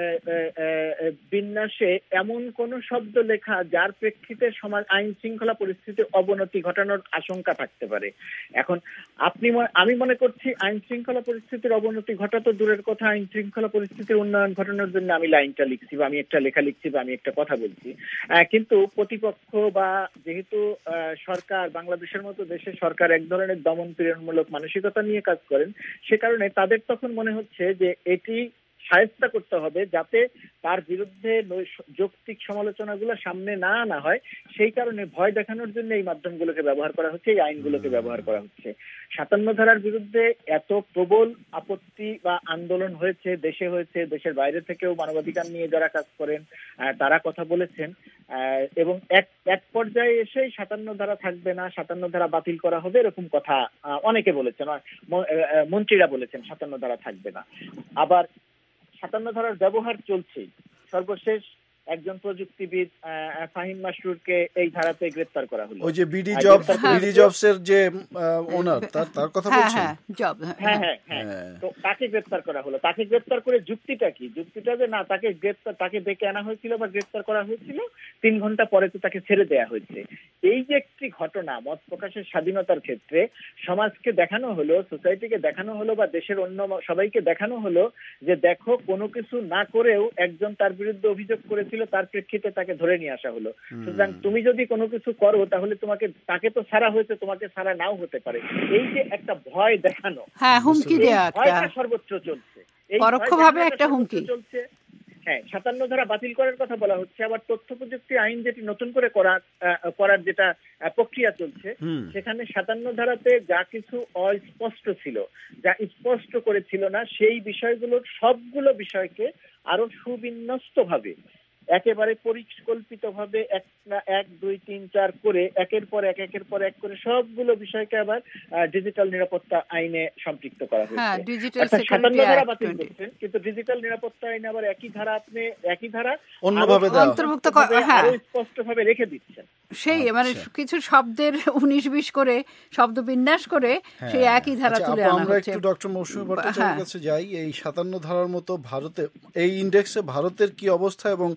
বিন্যাসে এমন কোন শব্দ লেখা যার প্রেক্ষিতে সমাজ আইন শৃঙ্খলা পরিস্থিতির অবনতি ঘটানোর আশঙ্কা থাকতে পারে। এখন আপনি আমি মনে করছি আইন শৃঙ্খলা পরিস্থিতির অবনতি ঘটা তো দূরের কথা, আইন শৃঙ্খলা পরিস্থিতির উন্নয়ন ঘটানোর জন্য আমি লাইনটা লিখছি বা আমি একটা লেখা লিখছি বা আমি একটা কথা বলছি, কিন্তু প্রতিপক্ষ বা যেহেতু সরকার, বাংলাদেশের মতো দেশে সরকার এক ধরনের দমন পীড়নমূলক মানসিকতা নিয়ে কাজ করেন, সে কারণে তাদের তখন মনে হচ্ছে যে এটি শায়েস্তা করতে হবে যাতে তার বিরুদ্ধে যৌক্তিক সমালোচনাগুলো সামনে না আনা হয়, সেই কারণে ভয় দেখানোর জন্য এই মাধ্যমগুলোকে ব্যবহার করা হচ্ছে, এই আইনগুলোকে ব্যবহার করা হচ্ছে। সাতান্ন ধারার বিরুদ্ধে এত প্রবল আপত্তি বা আন্দোলন হয়েছে, দেশে হয়েছে, দেশের বাইরে থেকেও মানবাধিকার নিয়ে যারা কাজ করেন তারা কথা বলেছেন, এবং এক এক পর্যায়ে এসে সাতান্ন ধারা থাকবে না, সাতান্ন ধারা বাতিল করা হবে, এরকম কথা অনেকে বলেছেন, মন্ত্রীরা বলেছেন সাতান্ন ধারা থাকবে না। আবার সাতান্ন ধারার ব্যবহার চলছে। সর্বশেষ একজন প্রযুক্তিবিদ ফাহিম মাসরুরকে এই ধারাতে গ্রেফতার করা হলো। ওই যে বিডি জব বিডি জবসের যে ওনার, তার তার কথা বলছেন, হ্যাঁ হ্যাঁ হ্যাঁ তো তাকে গ্রেফতার করা হলো। তাকে গ্রেফতার করে যুক্তিটা কি? যুক্তিটা যে না, তাকে গ্রেফতার তাকে ডেকে আনা হয়েছিল বা গ্রেফতার করা হয়েছিল, তিন ঘন্টা পরে তো তাকে ছেড়ে দেওয়া হয়েছে। এই যে একটি ঘটনা, মত প্রকাশের স্বাধীনতার ক্ষেত্রে সমাজকে দেখানো হলো, সোসাইটিকে দেখানো হলো বা দেশের অন্য সবাইকে দেখানো হলো যে দেখো, কোনো কিছু না করেও একজন তার বিরুদ্ধে অভিযোগ করেছিল, তার প্রেক্ষিতে তাকে ধরে নিয়ে আসা হলো। সুতরাং তুমি যদি কোনো কিছু করো তাহলে তোমাকে, তাকে তো ছাড়া হয়েছে, তোমাকে ছাড়া নাও হতে পারে। এই যে একটা ভয় দেখানো, হ্যাঁ হুমকি দেয়া, ভয়টা সর্বোচ্চ চলছে, এই পরোক্ষভাবে একটা হুমকি চলছে। হ্যাঁ, সাতান্ন ধারা বাতিল করার কথা বলা হচ্ছে। আবার তথ্য প্রযুক্তি আইন যেটি নতুন করে করা করার যেটা প্রক্রিয়া চলছে, সেখানে সাতান্ন ধারাতে যা কিছু অস্পষ্ট ছিল, যা স্পষ্ট করেছিল না, সেই বিষয়গুলোর সবগুলো বিষয়কে আরো সুবিন্যস্ত ভাবে, একেবারে পরিকল্পিত ভাবে এক এক দুই তিন চার করে একের পর এক একের পর এক করে সবগুলো বিষয়কে আবার ডিজিটাল নিরাপত্তা আইনে সম্পৃক্ত করা হয়েছে। সাতান্ন ধারা বাতিল করছেন, কিন্তু ডিজিটাল নিরাপত্তা আইনে আবার একই ধারা আপনি একই ধারা অন্যভাবে অন্তর্ভুক্ত স্পষ্ট ভাবে রেখে দিচ্ছেন। সেই মানে কিছু শব্দের উনিশ বিশ করে শব্দ বিন্যাস করে সেই একই ধারা তুলে আনা হচ্ছে। আমরা একটু ডক্টর মৌসুমী ভট্টাচার্যের কাছে যাই। এই সাতান্ন ধারার মতো ভারতে এই ইন্ডেক্সে ভারতের কি অবস্থা, এবং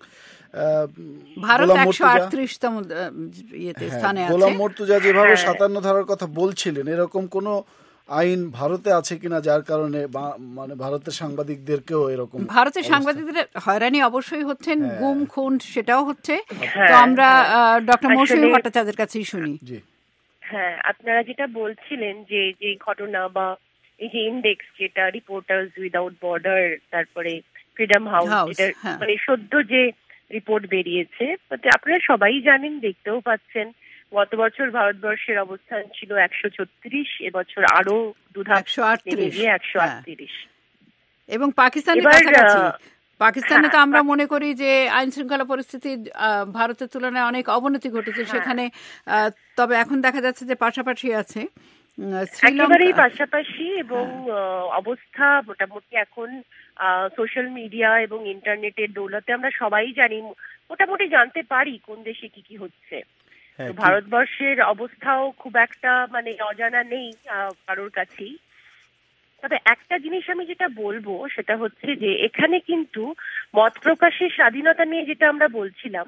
ভারত একশো আটত্রিশতম ইয়েতে স্থানে আছে। গোলাম মুর্তজা যেভাবে সাতান্ন ধারার কথা বলছিলেন, এরকম কোন আইন ভারতে আছে কিনা যার কারণে মানে ভারতের সাংবাদিকদেরকেও এরকম? ভারতের সাংবাদিকদের হয়রানি অবশ্যই হচ্ছেন, গুম খুন সেটাও হচ্ছে। তো আমরা ডক্টর মৌসুমী ভট্টাচার্যের কাছেই শুনি। হ্যাঁ, আপনারা যেটা বলছিলেন যে যে ঘটনা বা এই যে ইন্ডেক্স, যেটা রিপোর্টার্স উইদাউট বর্ডার, তারপরে ফ্রিডম হাউস, যেটা মানে সদ্য যে রিপোর্ট বেরিয়েছে, আপনারা সবাই জানেন, দেখতেও পাচ্ছেন, গত বছর ভারতবর্ষের অবস্থান ছিল একশো ছত্রিশ, এবছর আরো দুধাপ একশো আটত্রিশ একশো আটত্রিশ। এবং পাকিস্তানের কাছাকাছি। পাকিস্তানে তো আমরা মনে করি যে আইন শৃঙ্খলা পরিস্থিতি ভারতের তুলনায় অনেক অবনতি ঘটেছে সেখানে, তবে এখন দেখা যাচ্ছে যে পাশাপাশি আছে, একেবারেই পাশাপাশি, এবং অবস্থা মোটামুটি এখন সোশ্যাল মিডিয়া এবং ইন্টারনেটের দৌলতে আমরা সবাই জানি, মোটামুটি জানতে পারি কোন দেশে কি কি হচ্ছে। ভারতবর্ষের অবস্থাও খুব একটা মানে অজানা নেই কারোর কাছেই। তবে একটা জিনিস আমি যেটা বলবো সেটা হচ্ছে যে এখানে কিন্তু মত প্রকাশের স্বাধীনতা নিয়ে যেটা আমরা বলছিলাম,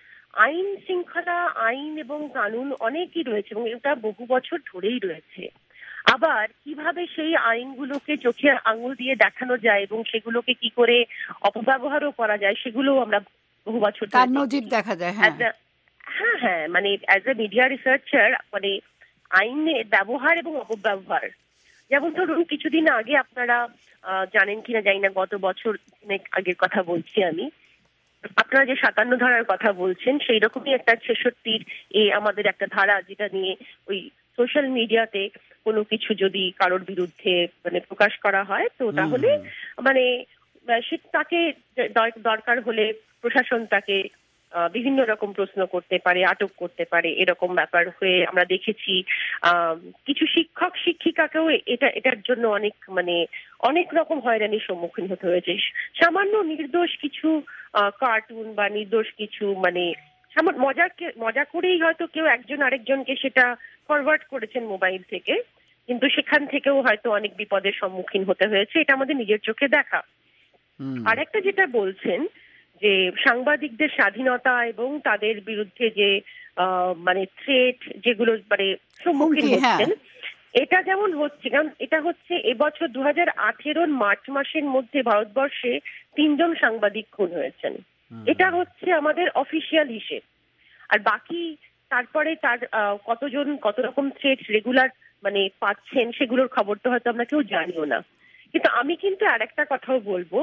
আইন শৃঙ্খলা, আইন এবং কানুন অনেকই রয়েছে এবং এটা বহু বছর ধরেই রয়েছে। আবার কিভাবে সেই আইনগুলোকে চোখে আঙুল দিয়ে দেখানো যায় এবং সেগুলোকে কি করে অপব্যবহারও করা যায় সেগুলো আমরা বহু বছর তার নজির দেখা যায়। হ্যাঁ হ্যাঁ হ্যাঁ মানে অ্যাজ এ মিডিয়া রিসার্চার মানে আইনের ব্যবহার এবং অপব্যবহার, যেমন ধরুন কিছুদিন আগে আপনারা জানেন কিনা জানি না, গত বছর আগের কথা বলছি আমি, আপনারা যে সাতান্ন ধারার কথা বলছেন সেই রকমই একটা ছেষট্টির এ আমাদের একটা ধারা, যেটা নিয়ে ওই সোশ্যাল মিডিয়াতে কোনো কিছু যদি কারোর বিরুদ্ধে মানে প্রকাশ করা হয় তো তাহলে মানে সে তাকে দরকার হলে প্রশাসন তাকে বিভিন্ন রকম প্রশ্ন করতে পারে, আটক করতে পারে, এরকম ব্যাপার হয়ে আমরা দেখেছি। আহ কিছু শিক্ষক শিক্ষিকাকেও এটা এটার জন্য অনেক মানে অনেক রকম হয়রানির সম্মুখীন হতে হয়েছে। সামান্য নির্দোষ কিছু কার্টুন বা নির্দোষ কিছু মানে মজা মজা করেই হয়তো কেউ একজন আরেকজনকে সেটা ফরওয়ার্ড করেছেন মোবাইল থেকে, কিন্তু সেখান থেকেও হয়তো অনেক বিপদের সম্মুখীন হতে হয়েছে, এটা আমাদের নিজের চোখে দেখা। আরেকটা যেটা বলছেন যে সাংবাদিকদের স্বাধীনতা এবং তাদের বিরুদ্ধে যে মানে থ্রেট যেগুলো মানে সম্মুখীন হচ্ছেন, এটা যেমন হচ্ছে, কারণ এটা হচ্ছে এবছর দু হাজার আঠেরোর মার্চ মাসের মধ্যে ভারতবর্ষে তিনজন সাংবাদিক খুন হয়েছেন। এটা হচ্ছে আমাদের অফিসিয়াল হিসেব। আর বাকি তারপরে তার কতজন কত রকম থ্রেট রেগুলার মানে পাচ্ছেন সেগুলোর খবর তো হয়তো আমরা কেউ জানিও না। কিন্তু আমি কিন্তু আর একটা কথাও বলবো,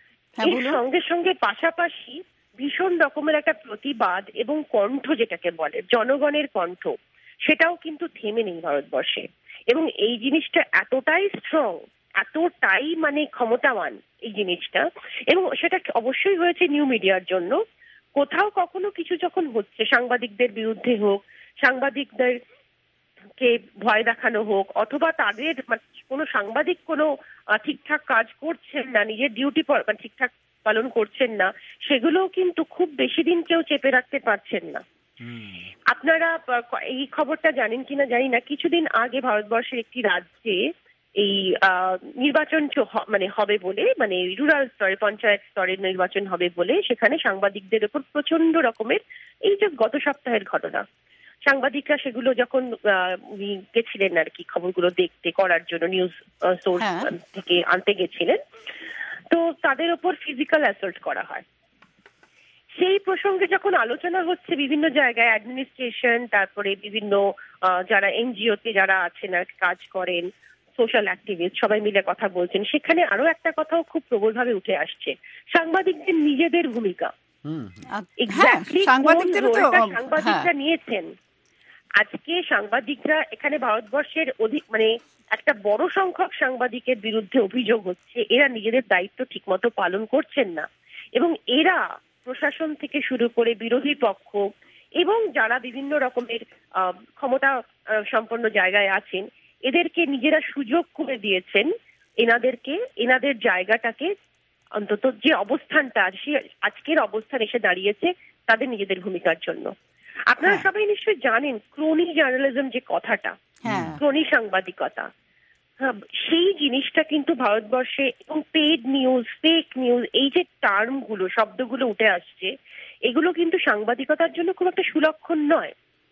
এর সঙ্গে সঙ্গে পাশাপাশি ভীষণ রকমের একটা প্রতিবাদ এবং কণ্ঠ যেটাকে বলে জনগণের কণ্ঠ, সেটাও কিন্তু থেমে নেই ভারতবর্ষে। এবং এই জিনিসটা এতটাই স্ট্রং, এতটাই মানে ক্ষমতাবান এই জিনিসটা, এবং সেটা অবশ্যই হয়েছে নিউ মিডিয়ার জন্য। কোথাও কখনো কিছু যখন হচ্ছে, সাংবাদিকদের বিরুদ্ধে হোক, সাংবাদিকদের কে ভয় দেখানো হোক, অথবা তাদের কোনো সাংবাদিক কোনো ঠিকঠাক কাজ করছেন না, নিজের ডিউটি ঠিকঠাক পালন করছেন না, সেগুলোও কিন্তু খুব বেশি দিন কেউ চেপে রাখতে পারছেন না। আপনারা এই খবরটা জানেন কিনা জানি না, কিছুদিন আগে ভারতবর্ষের একটি রাজ্যে এই নির্বাচন মানে হবে বলে, মানে রুরাল স্তরে পঞ্চায়েত স্তরের নির্বাচন হবে বলে সেখানে সাংবাদিকদের উপর প্রচন্ড রকমের, এই যে গত সপ্তাহের ঘটনা, সাংবাদিকরা সেগুলো যখন উনি গেছিলেন আর কি খবরগুলো দেখতে করার জন্য, নিউজ সোর্স থেকে আনতে গেছিলেন, তো তাদের ওপর ফিজিক্যাল অ্যাসল্ট করা হয়। সেই প্রসঙ্গে যখন আলোচনা হচ্ছে বিভিন্ন জায়গায়, অ্যাডমিনিস্ট্রেশন, তারপরে বিভিন্ন যারা এনজিওতে যারা আছেন আর কাজ করেন, সোশ্যাল অ্যাক্টিভিস্ট, সবাই মিলে কথা বলছেন, সেখানে আরো একটা কথাও খুব প্রবলভাবে উঠে আসছে, সাংবাদিকদের নিজেদের ভূমিকা। সাংবাদিকরা নিয়েছেন। আজকে সাংবাদিকরা এখানে ভারতবর্ষের অধিক মানে একটা বড় সংখ্যক সাংবাদিকের বিরুদ্ধে অভিযোগ হচ্ছে এরা নিজেদের দায়িত্ব ঠিকমতো পালন করছেন না, এবং এরা প্রশাসন থেকে শুরু করে বিরোধী পক্ষ এবং যারা বিভিন্ন রকমের ক্ষমতা সম্পন্ন জায়গায় আছেন, এদেরকে নিজেরা সুযোগ করে দিয়েছেন এনাদেরকে এনাদের জায়গাটাকে, অন্তত যে অবস্থানটা আজকের অবস্থান এসে দাঁড়িয়েছে তাদের নিজেদের ভূমিকার জন্য। আপনারা সবাই নিশ্চয়ই জানেন ক্রোনি জার্নালিজম যে কথাটা, ক্রোনি সাংবাদিকতা, সেই জিনিসটা কিন্তু ভারতবর্ষে, এবং পেড নিউজ, ফেক নিউজ, এই যে টার্মগুলো শব্দগুলো উঠে আসছে, এগুলো কিন্তু সাংবাদিকতার জন্য খুব একটা সুলক্ষণ নয়।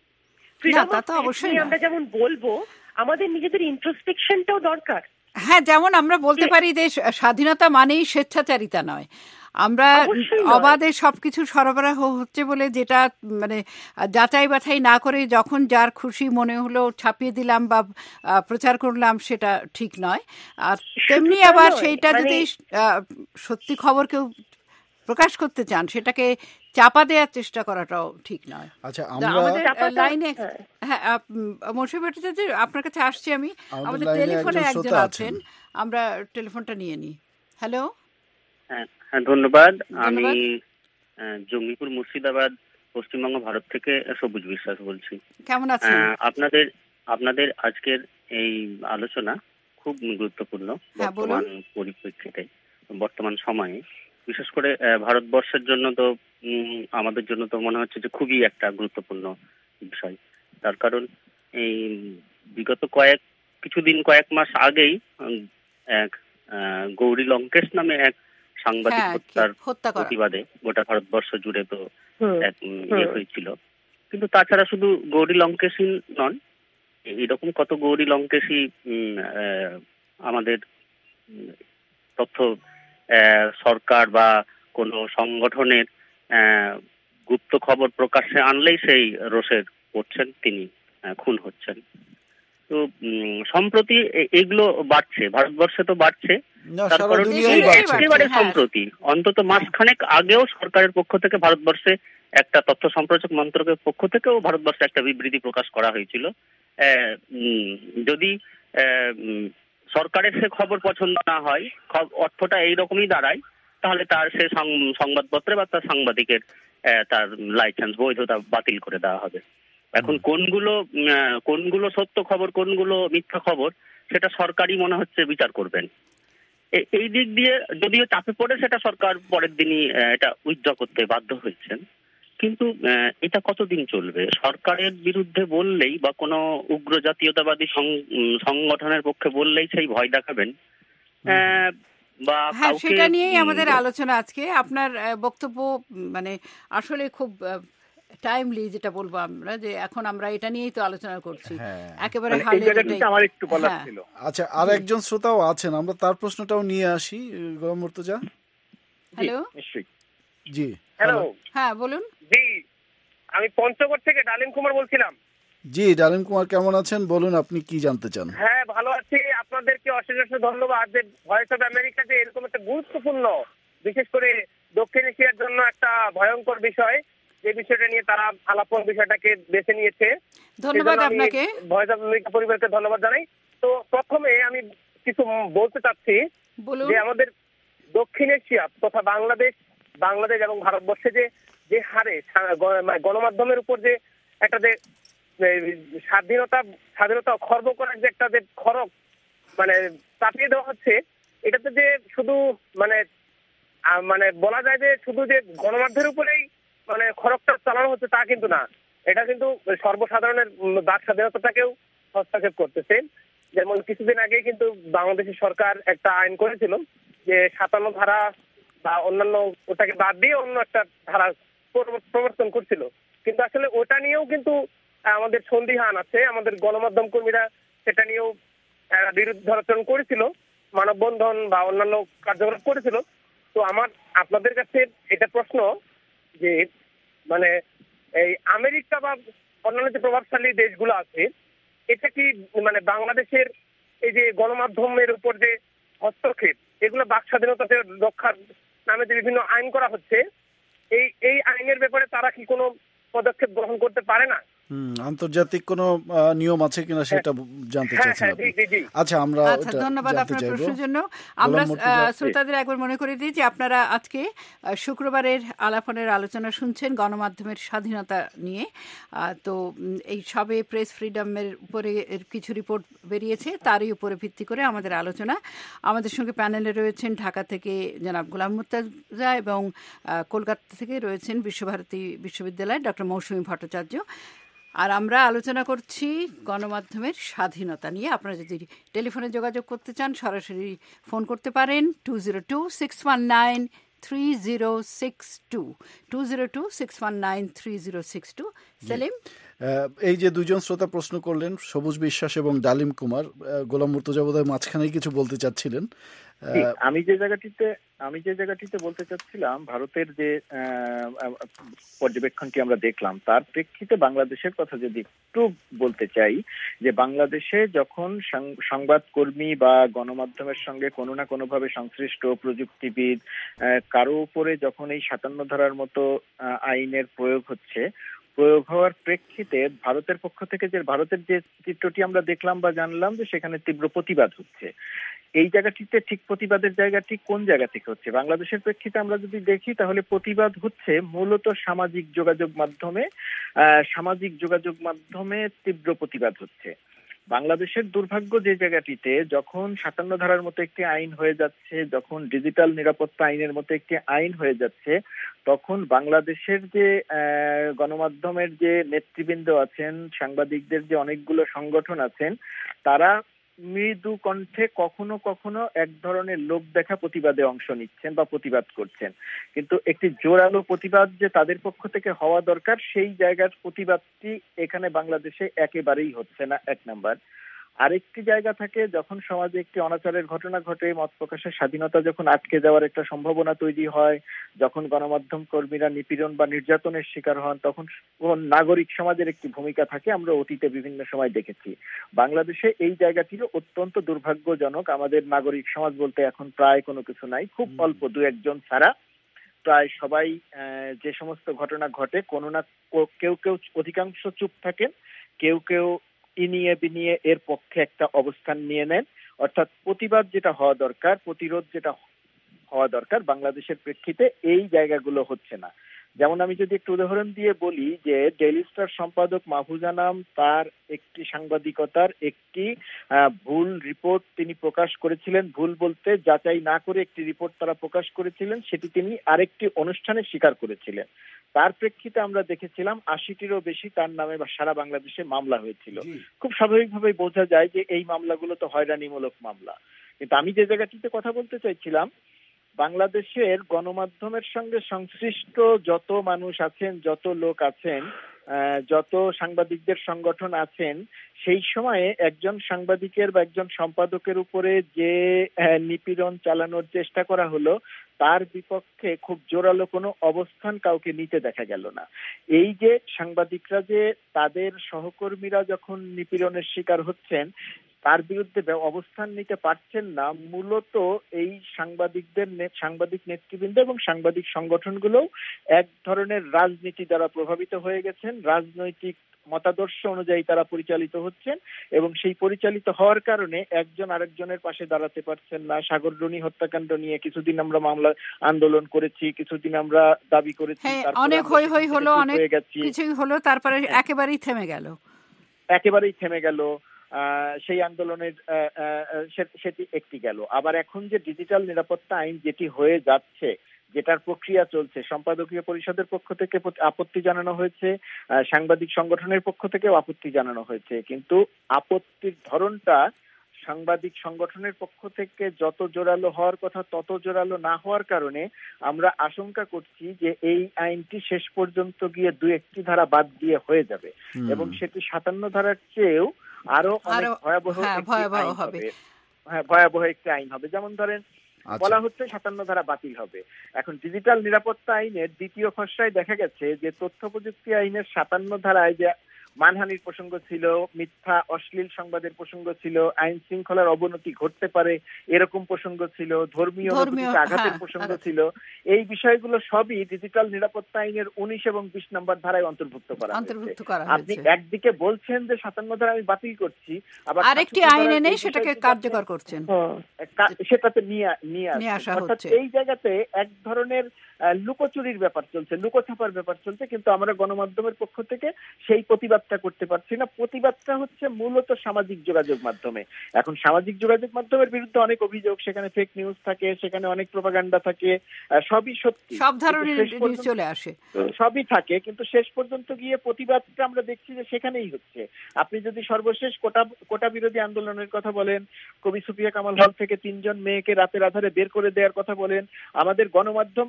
আমরা যেমন বলবো আমাদের নিজেদের ইন্ট্রোস্পেকশনটাও দরকার। হ্যাঁ, যেমন আমরা বলতে পারি যে স্বাধীনতা মানেই স্বেচ্ছাচারিতা নয়। আমরা অবাধে সবকিছু সরবরাহ হচ্ছে বলে যেটা মানে যাচাই বাছাই না করে যখন যার খুশি মনে হলো ছাপিয়ে দিলাম বা প্রচার করলাম, সেটা ঠিক নয়। আর তেমনি আবার সেইটা যদি সত্যি খবর কেউ প্রকাশ করতে চান, সেটাকে চাপা দেওয়ার চেষ্টা করাটাও ঠিক নয়। আচ্ছা, আমাদের লাইনে হ্যাঁ মৌসুমী ভট্টাচার্য আপনার কাছে আসছি আমি, আমাদের টেলিফোনে একজন আছেন, আমরা টেলিফোনটা নিয়ে নিই। হ্যালো। হ্যাঁ ধন্যবাদ। আমি জঙ্গিপুর মুর্শিদাবাদ পশ্চিমবঙ্গ ভারত থেকে সবুজ বিশ্বাস বলছি। কেমন আছেন? আপনাদের আপনাদের আজকের এই আলোচনা খুব গুরুত্বপূর্ণ বর্তমান পরিপ্রেক্ষিতে, বর্তমান সময়ে, বিশেষ করে ভারতবর্ষের জন্য তো আমাদের জন্য তো মনে হচ্ছে যে খুবই একটা গুরুত্বপূর্ণ বিষয়। তার কারণ এই বিগত কয়েক কিছুদিন কয়েক মাস আগেই এক গৌরী লঙ্কেশ নামে এক সাংবাদিক হত্যার প্রতিবাদে গোটা ভারতবর্ষ জুড়ে তো এক ইয়ে হয়েছিল। কিন্তু তাছাড়া শুধু গৌরী লঙ্কেশই নন, এরকম কত গৌরী লঙ্কেশই আমাদের তথ্য সরকার বা কোনো সংগঠনের গুপ্ত খবর প্রকাশ্যে আনলেই সেই রোষের পড়ছেন, তিনি খুন হচ্ছেন। তো সম্প্রতি এগুলো বাড়ছে, ভারতবর্ষে তো বাড়ছে, একেবারে সম্প্রতি অন্তত মাসখানেক আগেও সরকারের পক্ষ থেকে ভারতবর্ষে একটা তথ্য সম্প্রচার মন্ত্রকের পক্ষ থেকেও ভারতবর্ষে একটা বিবৃতি প্রকাশ করা হয়েছিল। যদি সরকারের সে খবর পছন্দ না হয়, অর্থটা এইরকমই দাঁড়ায়, তাহলে তার সে সংবাদপত্রে বা তার সাংবাদিকের তার লাইসেন্স বৈধতা বাতিল করে দেওয়া হবে। এখন কোনগুলো কোনগুলো সত্য খবর কোনগুলো মিথ্যা খবর সেটা সরকারই মনে হচ্ছে বিচার করবেন। এই দিক দিয়ে যদিও চাপে পড়ে সেটা সরকার পরের দিনই এটা উইথড্র করতে বাধ্য হয়েছেন। কিন্তু এটা কতদিন চলবে? সরকারের বিরুদ্ধে বললেই বা কোনো উগ্র জাতীয়তাবাদী সংগঠনের পক্ষে বললেই সেই ভয় দেখাবেন বা হ্যাঁ, সেটা নিয়েই আমাদের আলোচনা আজকে। আপনার বক্তব্য মানে আসলে খুব টাইমলি, যেটা বলবো আমরা যে এখন আমরা এটা নিয়েই তো আলোচনা করছি একেবারে। আমার একটু বলার ছিল। আচ্ছা, আর একজন শ্রোতাও আছেন, আমরা তার প্রশ্নটাও নিয়ে আসি। গোলাম মুর্তজা। হ্যালো। জি হ্যালো। হ্যাঁ বলুন। জি, আমি পঞ্চগড় থেকে ডালিম কুমার বলছিলাম। জি ডালিম কুমার, কেমন আছেন? বলুন, আপনি কি জানতে চান? হ্যাঁ ভালো আছি। আপনাদেরকে অশেষ অশেষ ধন্যবাদ যে ভয়েস অফ আমেরিকা যে এরকম একটা গুরুত্বপূর্ণ, বিশেষ করে দক্ষিণ এশিয়ার জন্য একটা ভয়ঙ্কর বিষয়, যে বিষয়টা নিয়ে তারা আলাপন বিষয়টাকে বেছে নিয়েছে। ধন্যবাদ আপনাকে। ভয়েস অফ আমেরিকা পরিবারকে ধন্যবাদ জানাই। তো প্রথমে আমি কিছু বলতে চাচ্ছি যে আমাদের দক্ষিণ এশিয়া তথা বাংলাদেশ বাংলাদেশ এবং ভারতবর্ষে যে যে হারে গণমাধ্যমের উপর যে একটা যে স্বাধীনতা স্বাধীনতা খর্ব করার যে একটা যে খরচ মানে চাপিয়ে দেওয়া হচ্ছে, এটাতে যে শুধু মানে মানে বলা যায় যে শুধু যে গণমাধ্যমের উপরেই মানে খরচটা চালানো হচ্ছে তা কিন্তু না, এটা কিন্তু সর্বসাধারণের বাক স্বাধীনতাটাকেও হস্তক্ষেপ করতেছে। যেমন কিছুদিন আগে কিন্তু বাংলাদেশের সরকার একটা আইন করেছিল যে সাতান্ন ধারা বা অন্যান্য ওটাকে বাদ দিয়ে অন্য একটা ধারা প্রবর্তন করছিল, কিন্তু আসলে ওটা নিয়েও কিন্তু আমাদের সন্দিহান আছে। আমাদের গণমাধ্যম কর্মীরা সেটা নিয়েও বিরুদ্ধাচরণ করেছিল, মানববন্ধন বা অন্যান্য কার্যকলাপ করেছিল। তো আমার আপনাদের কাছে এটা প্রশ্ন যে মানে এই আমেরিকা বা অন্যান্য যে প্রভাবশালী দেশগুলো আছে, এটা কি মানে বাংলাদেশের এই যে গণমাধ্যমের উপর যে হস্তক্ষেপ, এগুলো বাক স্বাধীনতাতে রক্ষার নামে যে বিভিন্ন আইন করা হচ্ছে, এই এই আইনের ব্যাপারে তারা কি কোনো পদক্ষেপ গ্রহণ করতে পারে না? আন্তর্জাতিক কোনো নিয়ম আছে কিনা সেটা জানতে চাচ্ছেন আপনি। আচ্ছা, আমরা ধন্যবাদ আপনার প্রশ্নের জন্য। আমরা শ্রোতাদের একবার মনে করে দিই যে আপনারা আজকে শুক্রবারের আলাপনের আলোচনা শুনছেন গণমাধ্যমের স্বাধীনতা নিয়ে। তো এই সবে প্রেস ফ্রিডমের উপরে কিছু রিপোর্ট বেরিয়েছে, তারই উপরে ভিত্তি করে আমাদের আলোচনা। আমাদের সঙ্গে প্যানেলে রয়েছেন ঢাকা থেকে জনাব গোলাম মুর্তজা এবং কলকাতা থেকে রয়েছেন বিশ্বভারতী বিশ্ববিদ্যালয়ের ডক্টর মৌসুমী ভট্টাচার্য। আর আমরা আলোচনা করছি গণমাধ্যমের স্বাধীনতা নিয়ে। আপনারা যদি টেলিফোনে যোগাযোগ করতে চান সরাসরি ফোন করতে পারেন two zero two six one nine three zero six two two zero two six one nine three zero six two Salim, এই যে দুজন শ্রোতা প্রশ্ন করলেন, সবুজ বিশ্বাস এবং ডালিম কুমার, গোলাম মুর্তজা বোধহয় মাঝখানেই কিছু বলতে চাচ্ছিলেন। আমি যে জায়গাটিতে আমি যে জায়গাটিতে বলতে চাচ্ছিলাম, ভারতের যে পর্যবেক্ষণটি আমরা দেখলাম তার প্রেক্ষিতে বাংলাদেশের কথা যদি একটু বলতে চাই, যে বাংলাদেশে যখন সংবাদকর্মী বা গণমাধ্যমের সঙ্গে কোনো না কোনো ভাবে সংশ্লিষ্ট প্রযুক্তিবিদ কারো উপরে যখন এই সাতান্ন ধারার মতো আইনের প্রয়োগ হচ্ছে, প্রয়োগ হওয়ার প্রেক্ষিতে ভারতের পক্ষ থেকে যে ভারতের যে চিত্রটি আমরা দেখলাম বা জানলাম, যে সেখানে তীব্র প্রতিবাদ হচ্ছে। এই জায়গাটিতে ঠিক প্রতিবাদের জায়গাটি কোন জায়গা থেকে হচ্ছে? বাংলাদেশের প্রেক্ষিতে আমরা যদি দেখি তাহলে প্রতিবাদ হচ্ছে মূলত সামাজিক যোগাযোগ মাধ্যমে আহ সামাজিক যোগাযোগ মাধ্যমে তীব্র প্রতিবাদ হচ্ছে। বাংলাদেশের দুর্ভাগ্য যে জায়গাটিতে যখন সাতান্ন ধারার মতো একটি আইন হয়ে যাচ্ছে, যখন ডিজিটাল নিরাপত্তা আইনের মতো একটি আইন হয়ে যাচ্ছে, তখন বাংলাদেশের যে গণমাধ্যমের যে নেতৃবৃন্দ আছেন, সাংবাদিকদের যে অনেকগুলো সংগঠন আছেন, তারা মৃদু কণ্ঠে কখনো কখনো এক ধরনের লোক দেখা প্রতিবাদে অংশ নিচ্ছেন বা প্রতিবাদ করছেন, কিন্তু একটি জোরালো প্রতিবাদ যে তাদের পক্ষ থেকে হওয়া দরকার, সেই জায়গার প্রতিবাদটি এখানে বাংলাদেশে একেবারেই হচ্ছে না, এক নাম্বার। আরেকটি জায়গা থাকে যখন সমাজে একটি অনাচারের ঘটনা ঘটে, মত প্রকাশের স্বাধীনতা যখন আটকে যাওয়ার একটা সম্ভাবনা তৈরি হয়, যখন গণমাধ্যম কর্মীরা নিপীড়ন বা নির্যাতনের শিকার হন, তখন নাগরিক সমাজের একটি ভূমিকা থাকে, আমরা অতীতে বিভিন্ন সময় দেখেছি। বাংলাদেশে এই জায়গাটিও অত্যন্ত দুর্ভাগ্যজনক। আমাদের নাগরিক সমাজ বলতে এখন প্রায় কোনো কিছু নাই, খুব অল্প দু একজন ছাড়া প্রায় সবাই যে সমস্ত ঘটনা ঘটে কোনো না কেউ কেউ অধিকাংশ চুপ থাকেন, কেউ কেউ ইনিয়ে বিনিয়ে এর পক্ষে একটা অবস্থান নিয়ে নেন। অর্থাৎ প্রতিবাদ যেটা হওয়া দরকার, প্রতিরোধ যেটা হওয়া দরকার, বাংলাদেশের প্রেক্ষিতে এই জায়গাগুলো হচ্ছে না। যেমন আমি যদি একটু উদাহরণ দিয়ে বলি, যে ডেইলি স্টার সম্পাদক মাহফুজা নাম, তার একটি সাংবাদিকতার একটি ভুল রিপোর্ট তিনি প্রকাশ করেছিলেন, ভুল বলতে যাচাই না করে একটি রিপোর্ট তারা প্রকাশ করেছিলেন, সেটি তিনি আরেকটি অনুষ্ঠানে স্বীকার করেছিলেন। তার প্রেক্ষিতে আমরা দেখেছিলাম আশিটিরও বেশি তার নামে সারা বাংলাদেশে মামলা হয়েছিল। খুব স্বাভাবিকভাবে বোঝা যায় যে এই মামলাগুলো তো হয়রানিমূলক মামলা। কিন্তু আমি যে জায়গাটিতে কথা বলতে চাইছিলাম, বাংলাদেশের গণমাধ্যমের সঙ্গে সংশ্লিষ্ট যত মানুষ আছেন, যত লোক আছেন, যত সাংবাদিকদের সংগঠন আছেন, সেই সময়ে একজন সাংবাদিকের বা একজন সম্পাদকের উপরে যে নিপীড়ন চালানোর চেষ্টা করা হলো, তার বিপক্ষে খুব জোরালো কোনো অবস্থান কাউকে নিতে দেখা গেল না। এই যে সাংবাদিকরা যে তাদের সহকর্মীরা যখন নিপীড়নের শিকার হচ্ছেন, তার বিরুদ্ধে অবস্থান নিতে পারছেন না, মূলত এই সাংবাদিকদের সাংবাদিক নেতৃবৃন্দ এবং সাংবাদিক সংগঠনগুলো এক ধরনের রাজনীতি দ্বারা প্রভাবিত হয়ে গেছেন, রাজনৈতিক মতাদর্শ অনুযায়ী তারা পরিচালিত হচ্ছেন, এবং সেই পরিচালিত হওয়ার কারণে একজন আরেকজনের পাশে দাঁড়াতে পারছেন না। সাগররুনি হত্যাকাণ্ড নিয়ে কিছুদিন আমরা মামলা আন্দোলন করেছি, কিছুদিন আমরা দাবি করেছি, অনেক হই হই হলো, অনেক কিছুই হলো, তারপরে একেবারেই থেমে গেল একেবারেই থেমে গেল সেই আন্দোলনের সেটি একটি গেল। আবার এখন যে ডিজিটাল নিরাপত্তা আইন যেটি হয়ে যাচ্ছে, যেটার প্রক্রিয়া চলছে, সম্পাদকীয় পরিষদের পক্ষ থেকে আপত্তি জানানো হয়েছে, সাংবাদিক সংগঠনের পক্ষ থেকেও আপত্তি জানানো হয়েছে, কিন্তু আপত্তির ধরনটা সাংবাদিক সংগঠনের পক্ষ থেকে যত জোরালো হওয়ার কথা তত জোরালো না হওয়ার কারণে আমরা আশঙ্কা করছি যে এই আইনটি শেষ পর্যন্ত গিয়ে দু একটি ধারা বাদ দিয়ে হয়ে যাবে, এবং সেটি সাতান্ন ধারার চেয়েও আরো অনেক ভয়াবহ হবে। হ্যাঁ, ভয়াবহ একটি আইন হবে। যেমন ধরেন বলা হচ্ছে সাতান্ন ধারা বাতিল হবে। এখন ডিজিটাল নিরাপত্তা আইনের দ্বিতীয় খসড়ায় দেখা গেছে যে তথ্য প্রযুক্তি আইনের সাতান্ন ধারায় যে মানহানির প্রসঙ্গ ছিল, মিথ্যা অশ্লীল সংবাদের প্রসঙ্গ ছিল, আইন শৃঙ্খলার অবনতি ঘটতে পারে এরকম প্রসঙ্গ ছিল, ধর্মীয় আঘাতের প্রসঙ্গ ছিল, এই বিষয়গুলো সবই ডিজিটাল নিরাপত্তা আইনের উনিশ এবং বিশ নম্বর ধারায় অন্তর্ভুক্ত করা হয়েছে। আপনি একদিকে বলছেন যে সাতান্ন ধারা আমি বাতিল করছি, আবার আরেকটি আইন এনে সেটাকে কার্যকর করছেন, সেটাতে নিয়ে নিয়ে আসা হচ্ছে। এই জায়গাতে এক ধরনের লুকোচুরির ব্যাপার চলছে, লুকোছাপার ব্যাপার চলছে, কিন্তু আমরা গণমাধ্যমের পক্ষ থেকে সেই প্রতিবাদটা করতে পারছি না। প্রতিবাদটা হচ্ছে মূলত সামাজিক যোগাযোগ মাধ্যমে। এখন সামাজিক যোগাযোগ মাধ্যমের বিরুদ্ধে অনেক অভিযোগ, সেখানে ফেক নিউজ থাকে, সেখানে অনেক প্রোপাগান্ডা থাকে, সবই সত্যি, সব ধরনের নিউজ চলে আসে, সবই থাকে, কিন্তু শেষ পর্যন্ত গিয়ে প্রতিবাদটা আমরা দেখছি যে সেখানেই হচ্ছে। আপনি যদি সর্বশেষ কোটা কোটা বিরোধী আন্দোলনের কথা বলেন, কবি সুফিয়া কামাল হল থেকে তিনজন মেয়েকে রাতের আধারে বের করে দেওয়ার কথা বলেন, আমাদের গণমাধ্যম এই পুরো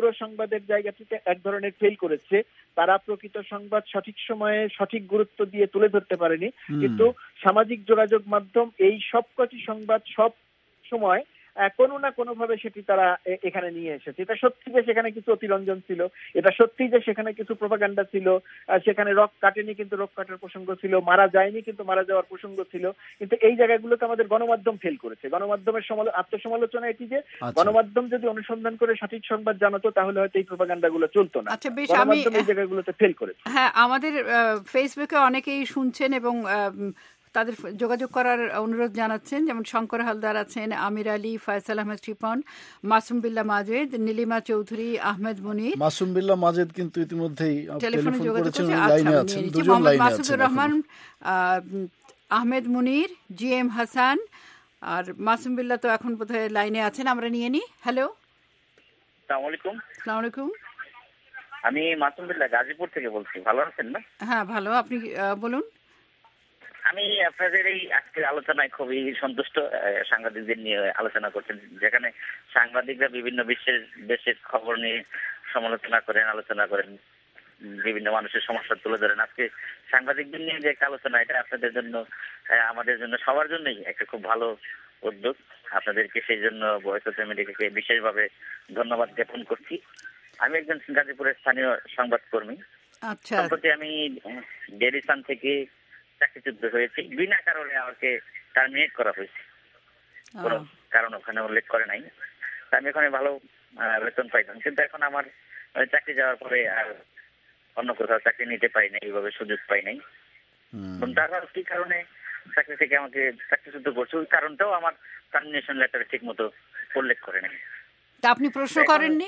পুরো সংবাদের জায়গাটিতে এক ধরনের ফেল করেছে। তারা প্রকৃত সংবাদ সঠিক সময়ে সঠিক গুরুত্ব দিয়ে তুলে ধরতে পারেনি, কিন্তু সামাজিক যোগাযোগ মাধ্যম এই সবকটি সংবাদ সব সময় কোনো না কোনো ভাবে সেটি তারা এখানে নিয়ে এসেছে। এটা সত্যি যে সেখানে কিছু অতিরঞ্জন ছিল, এটা সত্যি যে সেখানে কিছু প্রোপাগান্ডা ছিল, সেখানে রক কাটেনি কিন্তু রক কাটার প্রসঙ্গ ছিল, মারা যায়নি কিন্তু মারা যাওয়ার প্রসঙ্গ ছিল, কিন্তু এই জায়গাগুলোতে আমাদের গণমাধ্যম ফেল করেছে। গণমাধ্যমের আত্মসমালোচনা এটি যে গণমাধ্যম যদি অনুসন্ধান করে সঠিক সংবাদ জানাতো তাহলে হয়তো এই প্রোপাগান্ডাগুলো চলতো না। গণমাধ্যম এই জায়গাগুলোতে ফেল করেছে। হ্যাঁ, আমাদের ফেসবুকে অনেকেই শুনছেন এবং তাদের যোগাযোগ করার অনুরোধ জানাচ্ছেন, যেমন শঙ্কর হালদার আছেন, আমির আলী, ফয়সাল আহমেদ রিপন, মাসুম বিল্লাহ মাজেদ, নীলিমা চৌধুরী, আহমেদ মুনির। মাসুম বিল্লাহ মাজেদ কিন্তু ইতিমধ্যেই টেলিফোনে যোগাযোগ করেছেন, মোহাম্মদ মাসুদুর রহমান, আহমেদ মুনির, জি এম হাসান, আর মাসুম বিল্লাহ তো এখন বোধহয় লাইনে আছেন, আমরা নিয়ে নিই। হ্যালো, আসসালামু আলাইকুম। আসসালামু আলাইকুম, আমি মাসুম বিল্লাহ গাজীপুর থেকে বলছি। ভালো আছেন না? হ্যাঁ ভালো, আপনি বলুন। আমি আপনাদের এই আজকের আলোচনায় খুবই সন্তুষ্ট। সাংবাদিকদের নিয়ে আলোচনা করছেন, যেখানে সাংবাদিকরা বিভিন্ন বিশ্বের দেশের খবর নিয়ে সমালোচনা করেন, আলোচনা করেন, বিভিন্ন মানুষের সমস্যা তুলে ধরেন। আজকে সাংবাদিকদের নিয়ে যে একটা আলোচনা, এটা আপনাদের জন্য, আমাদের জন্য, সবার জন্যই একটা খুব ভালো উদ্যোগ। আপনাদেরকে সেই জন্য ভয়েস অফ আমেরিকাকে বিশেষভাবে ধন্যবাদ জ্ঞাপন করছি। আমি একজন গাজীপুরের স্থানীয় সংবাদকর্মী। আচ্ছা, সম্প্রতি আমি ডেইলি সান থেকে চাকরিচ্যুত হয়েছি। বিনা কারণে আমাকে টার্মিনেট করা হয়েছে, কোনো কারণ ওখানে উল্লেখ করে নাই। আমি ওখানে ভালো বেতন পাইতাম, কিন্তু এখন আমার চাকরি যাওয়ার পরে আর অন্য কোথাও চাকরি নিতে পারি নাই, এইভাবে সুযোগ পাই নাই। তারপর কি কারণে চাকরি থেকে আমাকে চাকরিচ্যুত করছে, ওই কারণটাও আমার টার্মিনেশন লেটারে ঠিক মতো উল্লেখ করে নাই। আপনি প্রশ্ন করেননি?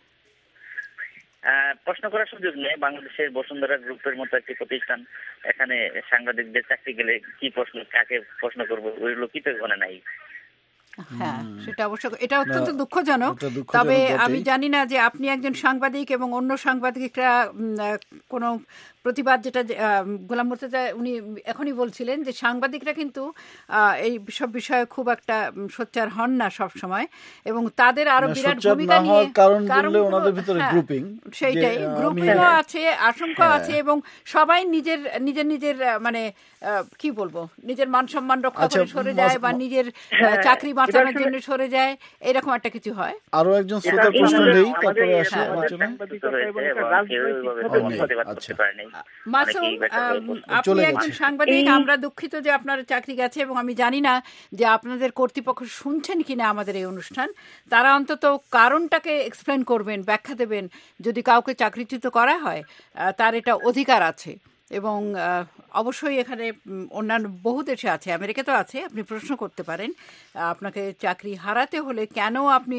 প্রশ্ন করার সুযোগ নেই। বাংলাদেশের বসুন্ধরা গ্রুপের মতো একটি প্রতিষ্ঠান, এখানে সাংবাদিকদের চাকরি গেলে কি প্রশ্ন, কাকে প্রশ্ন করবো, ওইগুলো কি তো ওখানে নাই। হ্যাঁ, সেটা অবশ্য, এটা অত্যন্ত দুঃখজনক। তবে আমি জানি না যে আপনি একজন সাংবাদিক এবং অন্য সাংবাদিকরা কোনো প্রতিবাদ, যেটা গোলাম মুর্তজা উনি এখনই বলছিলেন যে সাংবাদিকরা কিন্তু এই সব বিষয়ে খুব একটা সোচ্চার হন না সব সময়, এবং তাদের আরো বিরাট ভূমিকা নিয়ে সেইটাই গ্রুপিংও আছে, আশঙ্কা আছে, এবং সবাই নিজের নিজের নিজের মানে কি বলবো, নিজের মান সম্মান রক্ষা করে সরে যায় বা নিজের চাকরি বাঁচানোর জন্য সরে যায়, এরকম একটা কিছু হয়। আরো একজন শ্রোতার প্রশ্ন নেই, তারপরে আসি আলোচনা। মাসুম, আপনি একজন সাংবাদিক, আমরা দুঃখিত যে আপনার চাকরি গেছে, এবং আমি জানি না যে আপনাদের কর্তৃপক্ষ শুনছেন কিনা আমাদের এই অনুষ্ঠান। তারা অন্তত কারণটাকে এক্সপ্লেন করবেন, ব্যাখ্যা দেবেন। যদি কাউকে চাকরিচ্যুত করা হয়, তার এটা অধিকার আছে, এবং অবশ্যই এখানে অন্যান্য বহু দেশে আছে, আমেরিকাতে আছে, আপনি প্রশ্ন করতে পারেন। আপনাকে চাকরি হারাতে হলে কেন আপনি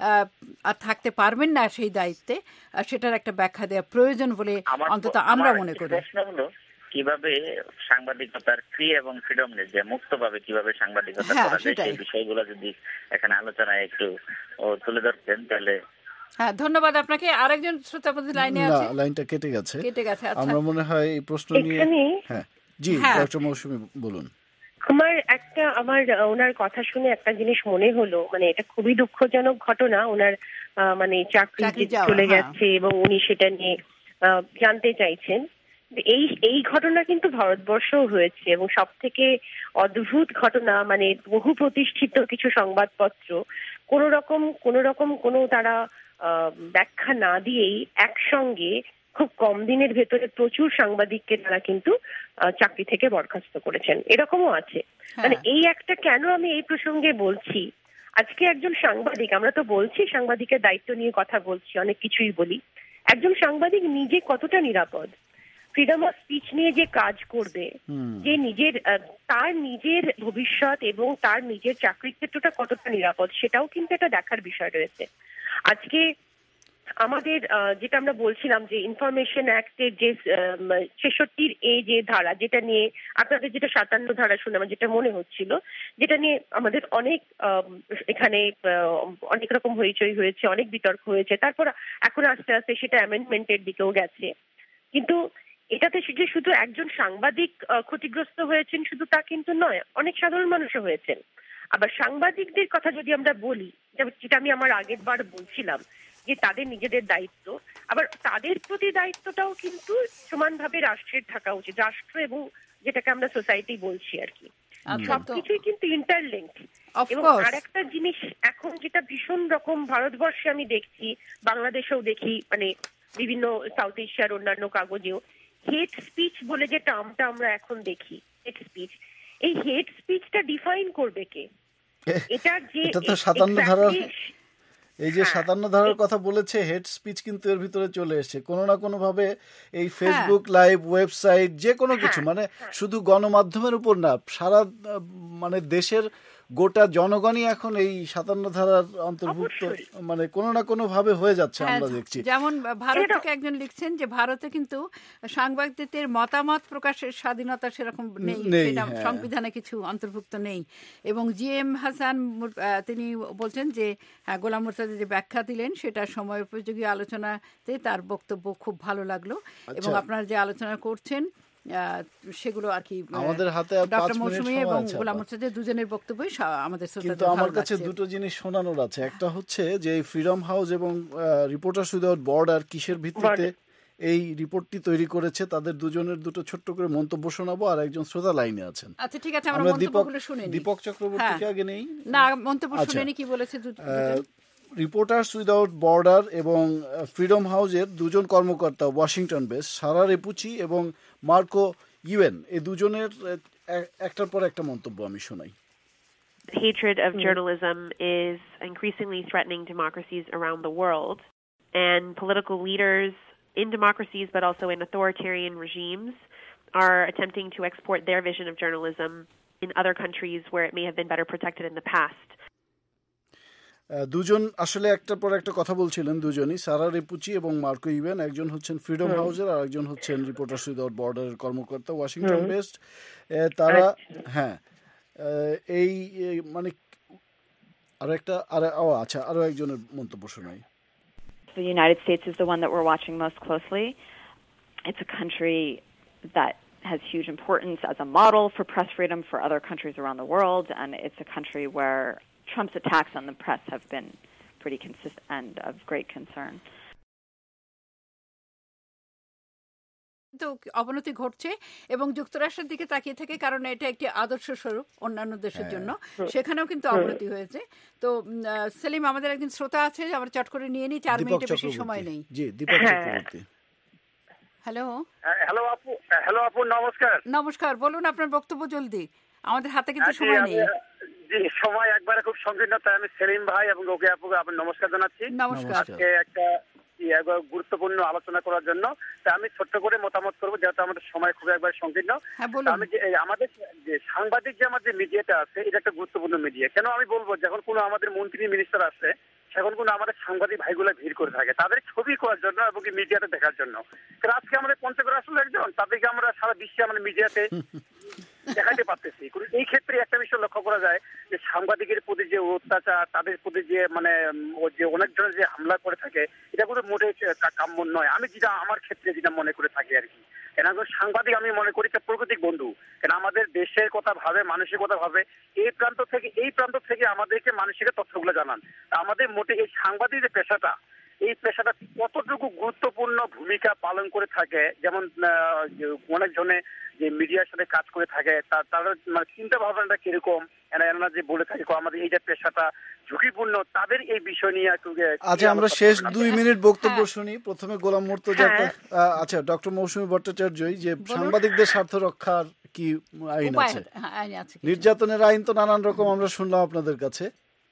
আর থাকতে পারবেন না সেই দায়িত্বে, সেটার একটা ব্যাখ্যা দেওয়া প্রয়োজন বলে অন্তত আমরা মনে করি। কিভাবে সাংবাদিকতার ফ্রি এবং ফ্রিডম যে মুক্তভাবে কিভাবে সাংবাদিকতা করা যায়, সেই বিষয়গুলো যদি এখানে আলোচনায় একটু তুলে ধরতেন তাহলে। হ্যাঁ, ধন্যবাদ আপনাকে। আরেকজন শ্রোতাপতি লাইনে আছে। লাইনটা কেটে গেছে, কেটে গেছে। আমরা মনে হয় এই প্রশ্ন নিয়ে, হ্যাঁ জি ডক্টর মৌসুমী বলুন। আমার একটা আমার ওনার কথা শুনে একটা জিনিস মনে হলো, মানে এটা খুবই দুঃখজনক ঘটনা। ওনার মানে চাকরি চলে গেছে এবং উনি সেটা নিয়ে জানতে চাইছেন। এই এই ঘটনা কিন্তু ভারতবর্ষও হয়েছে, এবং সব থেকে অদ্ভুত ঘটনা, মানে বহু প্রতিষ্ঠিত কিছু সংবাদপত্র কোন রকম কোন রকম কোনো তারা ব্যাখ্যা না দিয়েই একসঙ্গে খুব কম দিনের ভেতরে প্রচুর সাংবাদিককে তারা কিন্তু চাকরি থেকে বরখাস্ত করেছেন। এরকমও আছে। মানে এই একটা, কেন আমি এই প্রসঙ্গে বলছি, আজকে একজন সাংবাদিক, আমরা তো বলছি সাংবাদিকের দায়িত্ব নিয়ে কথা বলছি, অনেক কিছুই বলি, একজন সাংবাদিক নিজে কতটা নিরাপদ, ফ্রিডম অফ স্পিচ নিয়ে যে কাজ করবে, যে নিজের তার নিজের ভবিষ্যৎ এবং তার নিজের চাকরির ক্ষেত্রটা কতটা নিরাপদ, সেটাও কিন্তু একটা দেখার বিষয় রয়েছে। আজকে আমাদের যেটা আমরা বলছিলাম যে ইনফরমেশন অ্যাক্টের যে ছেষট্টির এ যে ধারা, যেটা নিয়ে আপনাদের যেটা সাতান্ন ধারা শুনে আমার যেটা মনে হচ্ছিল, যেটা নিয়ে আমাদের অনেক এখানে অনেক রকম হইচই হয়েছে, অনেক বিতর্ক হয়েছে, তারপর এখন আস্তে আস্তে সেটা অ্যামেন্ডমেন্টের দিকেও গেছে। কিন্তু এটাতে যে শুধু একজন সাংবাদিক ক্ষতিগ্রস্ত হয়েছেন শুধু তা কিন্তু নয়, অনেক সাধারণ মানুষও হয়েছেন। আবার সাংবাদিকদের কথা যদি আমরা বলি, যেটা আমি আমার আগের বার বলছিলাম, যে তাদের নিজেদের দায়িত্ব, আবার তাদের প্রতি দায়িত্বটাও কিন্তু সমানভাবে রাষ্ট্রের থাকা উচিত, রাষ্ট্র এবং যেটাকে আমরা সোসাইটি বলছি আর কি, সবকিছুই কিন্তু ইন্টারলিঙ্ক। এবং আর একটা জিনিস এখন যেটা ভীষণ রকম ভারতবর্ষে আমি দেখছি, বাংলাদেশেও দেখি, মানে বিভিন্ন সাউথ এশিয়ার অন্যান্য কাগজেও, হেট স্পিচ বলে যে টার্মটা আমরা এখন দেখি, হেট স্পিচ, এই হেট স্পিচটা ডিফাইন করবে কে? এটা যে এটা তো সাতান্ন ধারার, এই যে সাতান্ন ধারার কথা বলেছে, হেড স্পিচ কিন্তু এর ভিতরে চলে এসেছে কোনো না কোনো ভাবে। এই ফেসবুক লাইভ, ওয়েবসাইট, যে কোনো কিছু, মানে শুধু গণমাধ্যমের উপর না, সারা মানে দেশের গোটা জনগণই এখন এই সাতান্ন ধারার অন্তর্ভুক্ত, মানে কোনো না কোনো ভাবে হয়ে যাচ্ছে, আমরা দেখছি। যেমন ভারত থেকে একজন লিখছেন যে ভারতে কিন্তু সাংবাদিকদের মতামত প্রকাশের স্বাধীনতা সেরকম নেই, সেটা সংবিধানে কিছু অন্তর্ভুক্ত নেই। এবং জি এম হাসান তিনি বলছেন যে গোলাম মুর্তজা যে ব্যাখ্যা দিলেন সেটা সময় উপযোগী আলোচনাতে তার বক্তব্য খুব ভালো লাগলো। এবং আপনারা যে আলোচনা করছেন সেগুলো আর কি আমাদের হাতে ডক্টর মৌসুমী এবং গোলাম মুর্তজা দুজনের বক্তব্যই আমাদের কিন্তু আমার কাছে দুটো জিনিস শোনানোর আছে। একটা হচ্ছে যে এই ফ্রিডম হাউস এবং রিপোর্টার্স উইদাউট বর্ডার কিসের ভিত্তিতে এই রিপোর্টটি তৈরি করেছে, তাদের দুজনের দুটো ছোট্ট করে মন্তব্য শোনাবো। আর একজন শ্রোতা লাইনে আছেন। আচ্ছা ঠিক আছে, আমরা মন্তব্যগুলো শুনে নিই। দীপক চক্রবর্তীকে আগে নেই না, মন্তব্য শুনে নি কি বলেছে। রিপোর্টার্স উইদাউট বর্ডার এবং ফ্রিডম হাউসের দুজন কর্মকর্তা ওয়াশিংটন বেস, সারা রেপুচি এবং মার্কো ইউয়েন, এই দুজনের একটার পর একটা মন্তব্য আমি শোনাই। The hatred of journalism is increasingly threatening democracies around the world, and political leaders in democracies but also in authoritarian regimes are attempting to export their vision of journalism in other countries where it may have been better protected in the past. দুজন আসলে একটার পর একটা কথা বলছিলেন, দুজনই সারা রেপুচি এবং Marco Yuen, একজন হচ্ছেন ফ্রিডম হাউসের আর একজন হচ্ছেন রিপোর্টার্স উইদাউট বর্ডারের কর্মকর্তা ওয়াশিংটন বেসড। তারা হ্যাঁ এই মানে আরো একটা আর আচ্ছা আরো একজনের মন্তব্য শোনাই। The United States is the one that we're watching most closely. It's a country that has huge importance as a model for press freedom for other countries around the world, and it's a country where Trump's attacks on the press have been pretty consistent and of great concern. তো অবনতি ঘটছে এবং যুক্তরাষ্ট্রের দিকে তাকিয়ে থাকে, কারণ এটা একটি আদর্শ স্বরূপ অন্যান্য দেশের জন্য, সেখানেও কিন্তু অবনতি হয়েছে। তো সেলিম, আমাদের একজন শ্রোতা আছে, আমরা চট করে নিয়ে নিই, চার মিনিটের বেশি সময় নেই। জি, দীপক চক্রবর্তী। হ্যালো হ্যালো আপু, হ্যালো আপু, নমস্কার। নমস্কার, বলুন আপনার বক্তব্য জলদি, আমাদের হাতে কিন্তু সময় নেই। জি, সময় একবারে খুব সংকীর্ণ, তাই আমি সেলিম ভাই এবং ওকে আপুকে আপনার নমস্কার জানাচ্ছি। নমস্কার। আজকে একটা গুরুত্বপূর্ণ আলোচনা করার জন্য আমি ছোট্ট করে মতামত করবো, যেহেতু আমাদের সময় খুব একবার সংকীর্ণ। আমি যে আমাদের যে সাংবাদিক যে আমাদের মিডিয়াটা আছে, এটা একটা গুরুত্বপূর্ণ মিডিয়া। কেন আমি বলবো, যখন কোনো আমাদের মন্ত্রী মিনিস্টার আসে, সেখন কোনো আমাদের সাংবাদিক ভাইগুলা ভিড় করে থাকে তাদের ছবি করার জন্য এবং মিডিয়াতে দেখার জন্য। কারণ আজকে আমাদের পঞ্চগড় আসলে একজন, তাদেরকে আমরা সারা বিশ্বে আমাদের মিডিয়াতে দেখাতে পারতেছি। এই ক্ষেত্রে একটা বিষয় লক্ষ্য করা যায় যে সাংবাদিকের প্রতি যে অত্যাচার, তাদের প্রতি যে মানে যে অনেক ধরনের যে হামলা করে থাকে, এটা কোনো মোটেই কাম্য নয়। আমি যেটা আমার ক্ষেত্রে যেটা মনে করে থাকি আর কি, কেন সাংবাদিক আমি মনে করি একটা প্রকৃতিক বন্ধু। কেন আমাদের দেশের কথা ভাবে, মানুষের কথা ভাবে, এই প্রান্ত থেকে এই প্রান্ত থেকে আমাদেরকে মানুষের তথ্যগুলো জানান। আমাদের মোটে এই সাংবাদিক যে পেশাটা, এই পেশাটা কতটুকু গুরুত্বপূর্ণ ভূমিকা পালন করে থাকে, যেমন অনেকজনে যে মিডিয়ার সাথে কাজ করে থাকে তাদের মানে চিন্তা ভাবনাটা কিরকম, এনারা যে বলে থাকে আমাদের এই যে পেশাটা ঝুঁকিপূর্ণ, তাদের এই বিষয় নিয়ে একটু। আচ্ছা, আমরা শেষ দুই মিনিট বক্তব্য শুনি। প্রথমে গোলাম মুর্তজা। আচ্ছা, ডক্টর মৌসুমী ভট্টাচার্যই যে সাংবাদিকদের স্বার্থ রক্ষার কি আইন আছে? নির্যাতনের আইন তো নানান রকম আমরা শুনলাম আপনাদের কাছে।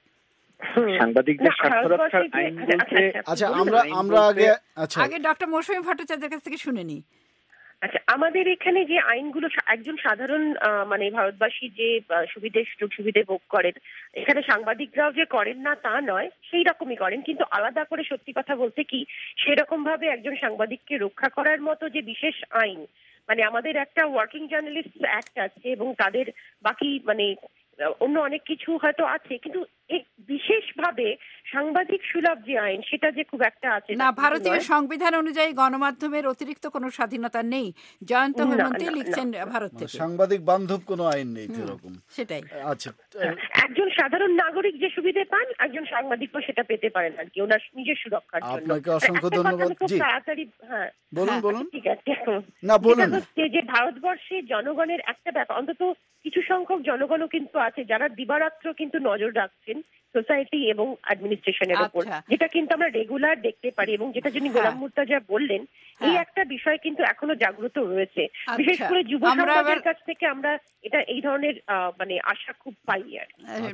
সাংবাদিকদের স্বার্থ রক্ষার আইন বলতে আচ্ছা আমরা আমরা আগে আচ্ছা আগে ডক্টর মৌসুমী ভট্টাচার্যের কাছ থেকে শুনে নিই। আচ্ছা, আমাদের এখানে যে আইনগুলো একজন সাধারণ মানে ভারতবাসী যে সুবিধে সুযোগ সুবিধে ভোগ করেন, এখানে সাংবাদিকরাও যে করেন না তা নয়, সেই রকমই করেন। কিন্তু আলাদা করে সত্যি কথা বলতে কি, সেরকম ভাবে একজন সাংবাদিককে রক্ষা করার মতো যে বিশেষ আইন, মানে আমাদের একটা ওয়ার্কিং জার্নালিস্ট অ্যাক্ট আছে এবং তাদের বাকি মানে অন্য অনেক কিছু হয়তো আছে, কিন্তু বিশেষভাবে সাংবাদিক সুলভ যে আইন সেটা যে খুব একটা আছে না। ভারতীয় সংবিধান অনুযায়ী গণমাধ্যমের অতিরিক্ত কোনো স্বাধীনতা নেই। জয়ন্ত হেমন্তী লিখছেন ভারত থেকে সাংবাদিক বান্ধব কোনো আইন নেই এরকম। সেটাই। আচ্ছা, একজন সাধারণ নাগরিক যে সুবিধা পান একজন সাংবাদিকও সেটা পেতে পারেন আর কি, ওনার নিজের সুরক্ষার জন্য। আপনাকে অসংখ্য ধন্যবাদ। জি তাড়াতাড়ি হ্যাঁ বলুন বলুন। ঠিক আছে, না বলুন। যে ভারতবর্ষে জনগণের একটা ব্যাপার, অন্তত কিছু সংখ্যক জনগণও কিন্তু আছে যারা দিবারাত্র কিন্তু নজর রাখছেন সোসাইটি এবং অ্যাডমিনিস্ট্রেশনের উপর, যেটা কিন্তু আমরা রেগুলার দেখতে পারি এবং যেটা যিনি গোলাম মুর্তজা বললেন এই একটা বিষয় কিন্তু এখনো জাগ্রত রয়েছে। বিশেষ করে যুব সমাজের কাছ থেকে আমরা এটা এই ধরনের মানে আশা খুব পাই আর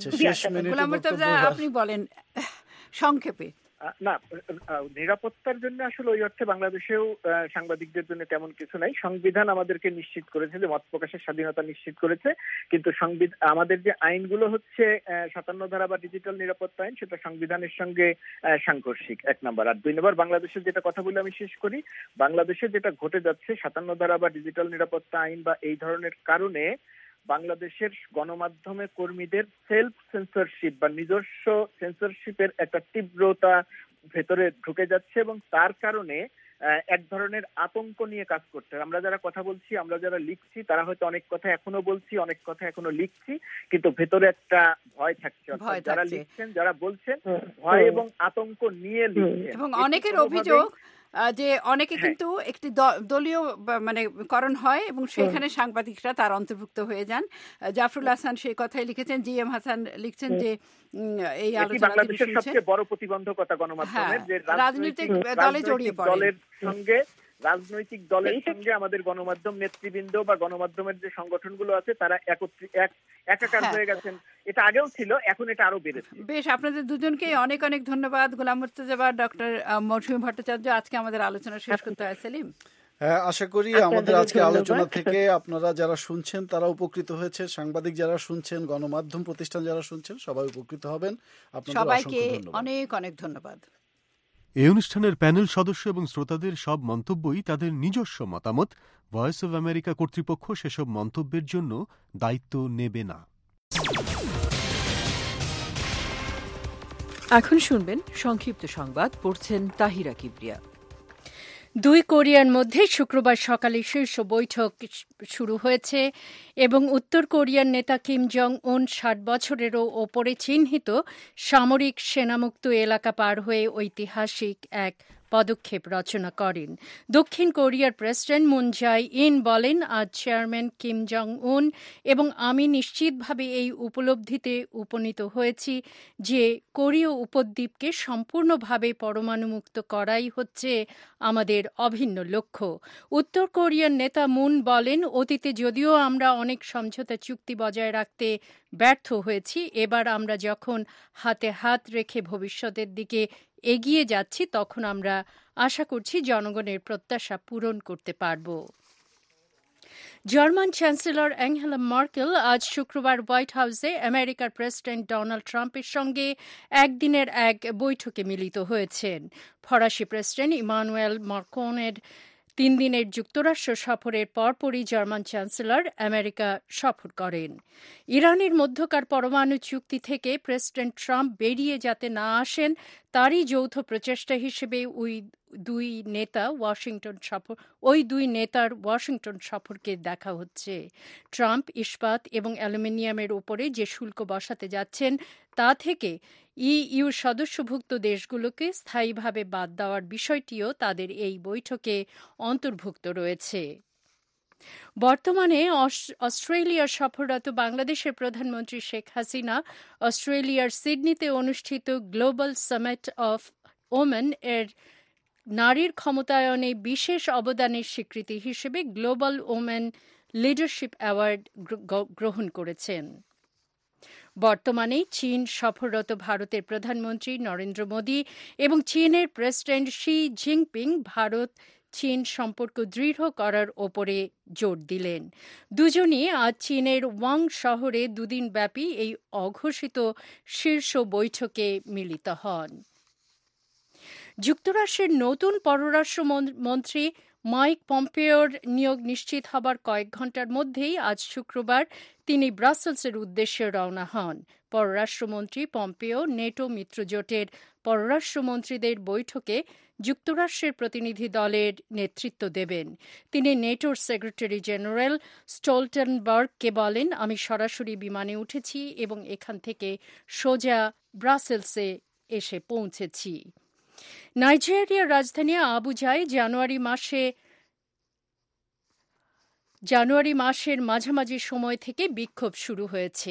কি। গোলাম মুর্তজা আপনি বলেন সংক্ষেপে। না, নিরাপত্তার জন্য আসলে ওই অর্থে বাংলাদেশেও সাংবাদিকদের জন্য তেমন কিছু নাই। সংবিধান আমাদেরকে নিশ্চিত করেছে যে মত প্রকাশের স্বাধীনতা নিশ্চিত করেছে, কিন্তু সংবিধান আমাদের যে আইনগুলো হচ্ছে সাতান্ন ধারা বা ডিজিটাল নিরাপত্তা আইন সেটা সংবিধানের সঙ্গে সাংঘর্ষিক, এক নম্বর। আর দুই নম্বর, বাংলাদেশের যেটা কথা বলে আমি শেষ করি, বাংলাদেশে যেটা ঘটে যাচ্ছে সাতান্ন ধারা বা ডিজিটাল নিরাপত্তা আইন বা এই ধরনের কারণে বাংলাদেশের গণমাধ্যমে কর্মীদের সেলফ সেন্সরশিপ বা নিজস্ব সেন্সরশিপের একটা তীব্রতা ভেতরে ঢুকে যাচ্ছে এবং তার কারণে এক ধরনের আতঙ্ক নিয়ে কাজ করতে। আমরা যারা কথা বলছি, আমরা যারা লিখছি, তারা হয়তো অনেক কথা এখনো বলছি, অনেক কথা এখনো লিখছি, কিন্তু ভেতরে একটা ভয় থাকছে। যারা লিখছেন, যারা বলছেন, ভয় এবং আতঙ্ক নিয়ে লিখছেন। এবং অনেকের অভিযোগ যে অনেকে কিন্তু একটি দলীয় মানে করণ হয় এবং সেখানে সাংবাদিকরা তার অন্তর্ভুক্ত হয়ে যান। জাফরুল হাসান সেই কথাই লিখেছেন, জি এম হাসান লিখছেন যে এই আলোচনা বাংলাদেশের সবচেয়ে বড় প্রতিবন্ধকতা গণমাধ্যমের যে রাজনৈতিক দলে জড়িয়ে পড়ে, দলের সঙ্গে রাজনৈতিক দলের সঙ্গে আমাদের গণমাধ্যম নেতৃবৃন্দ বা গণমাধ্যমের যে সংগঠনগুলো আছে তারা একত্রিত একাকার হয়ে গেছেন। এটা আগেও ছিল, এখন এটা আরো বেড়েছে। বেশ, আপনাদের দুজনকে অনেক অনেক ধন্যবাদ। গোলাম মুর্তজা, ডক্টর মৌসুমী ভট্টাচার্য, আজকে আমাদের আলোচনা শেষ করতে হয়। সেলিম, হ্যাঁ, আশা করি আমাদের আজকে আলোচনা থেকে আপনারা যারা শুনছেন তারা উপকৃত হয়েছে, সাংবাদিক যারা শুনছেন, গণমাধ্যম প্রতিষ্ঠান যারা শুনছেন সবাই উপকৃত হবেন। আপনাদের সবাইকে অনেক অনেক ধন্যবাদ। এই অনুষ্ঠানের প্যানেল সদস্য এবং শ্রোতাদের সব মন্তব্যই তাদের নিজস্ব মতামত। ভয়েস অব আমেরিকা কর্তৃপক্ষ সেসব মন্তব্যের জন্য দায়িত্ব নেবে না। এখন শুনবেন সংক্ষিপ্ত সংবাদ, পড়ছেন তাহিরা কিবরিয়া। দুই কোরিয়ার মধ্যে শুক্রবার সকালে শীর্ষ বৈঠক শুরু হয়েছে এবং উত্তর কোরিয়ার নেতা কিম জং উন ষাট বছরেরও ওপরে চিহ্নিত সামরিক সেনামুক্ত এলাকা পার হয়ে ঐতিহাসিক এক পদক্ষেপ রচনা করেন। দক্ষিণ কোরিয়ার প্রেসিডেন্ট মুন জাই ইন বলেন, আজ চেয়ারম্যান কিম জং উন এবং আমি নিশ্চিতভাবে এই উপলব্ধিতে উপনীত হয়েছি যে কোরীয় উপদ্বীপকে সম্পূর্ণভাবে পরমাণুমুক্ত করাই হচ্ছে আমাদের অভিন্ন লক্ষ্য। উত্তর কোরিয়ার নেতা মুন বলেন, অতীতে যদিও আমরা অনেক সমঝোতা চুক্তি বজায় রাখতে ব্যর্থ হয়েছি, এবার আমরা যখন হাতে হাত রেখে ভবিষ্যতের দিকে এগিয়ে যাচ্ছি তখন আমরা আশা করছি জনগণের প্রত্যাশা পূরণ করতে পারব। জার্মান চ্যান্সেলর অ্যাঙ্গেলা মার্কেল আজ শুক্রবার হোয়াইট হাউসে আমেরিকার প্রেসিডেন্ট ডোনাল্ড ট্রাম্পের সঙ্গে একদিনের এক বৈঠকে মিলিত হয়েছেন। ফরাসি প্রেসিডেন্ট ইমানুয়েল ম্যাক্রনের তিন দিনের যুক্তরাষ্ট্র সফরের পরপরই জার্মান চ্যান্সেলর আমেরিকা সফর করেন। ইরানের মধ্যকার পরমাণু চুক্তি থেকে প্রেসিডেন্ট ট্রাম্প বেরিয়ে যাতে না আসেন তারই যৌথ প্রচেষ্টা হিসেবে ওই দুই নেতা ওয়াশিংটন সফর ওই দুই নেতার ওয়াশিংটন সফরকে দেখা হচ্ছে। ট্রাম্প ইস্পাত এবং অ্যালুমিনিয়ামের উপরে যে শুল্ক বসাতে যাচ্ছেন তা থেকে ইইউ সদস্যভুক্ত দেশগুলোকে স্থায়ীভাবে বাদ দেওয়ার বিষয়টিও তাদের এই বৈঠকে অন্তর্ভুক্ত রয়েছে। বর্তমানে অস্ট্রেলিয়ার সফররত বাংলাদেশের প্রধানমন্ত্রী শেখ হাসিনা অস্ট্রেলিয়ার সিডনিতে অনুষ্ঠিত গ্লোবাল সামিট অফ ওমেন এর নারীর ক্ষমতায়নে বিশেষ অবদানের স্বীকৃতি হিসেবে গ্লোবাল ওমেন লিডারশিপ অ্যাওয়ার্ড গ্রহণ করেছেন। বর্তমানে চীন সফররত ভারতের প্রধানমন্ত্রী নরেন্দ্র মোদী এবং চীনের প্রেসিডেন্ট শি জিনপিং ভারত চীন সম্পর্ক দৃঢ় করার ওপরে জোর দিলেন। দুজনই আজ চীনের ওয়াং শহরে দুদিনব্যাপী এই অঘোষিত শীর্ষ বৈঠকে মিলিত হন। যুক্তরাষ্ট্রের নতুন পররাষ্ট্র মন্ত্রী মাইক পম্পেওর নিয়োগ নিশ্চিত হবার কয়েক ঘণ্টার মধ্যেই আজ শুক্রবার তিনি ব্রাসেলসের উদ্দেশ্যে রওনা হন। পররাষ্ট্রমন্ত্রী পম্পেও নেটো মিত্রজোটের পররাষ্ট্রমন্ত্রীদের বৈঠকে যুক্তরাষ্ট্রের প্রতিনিধি দলের নেতৃত্ব দেবেন। তিনি নেটোর সেক্রেটারি জেনারেল স্টোলটেনবার্গকে বলেন, আমি সরাসরি বিমানে উঠেছি এবং এখান থেকে সোজা ব্রাসেলসে এসে পৌঁছেছি। নাইজেরিয়ার রাজধানী আবুজায় জানুয়ারি মাসে জানুয়ারি মাসের মাঝামাঝি সময় থেকে বিক্ষোভ শুরু হয়েছে।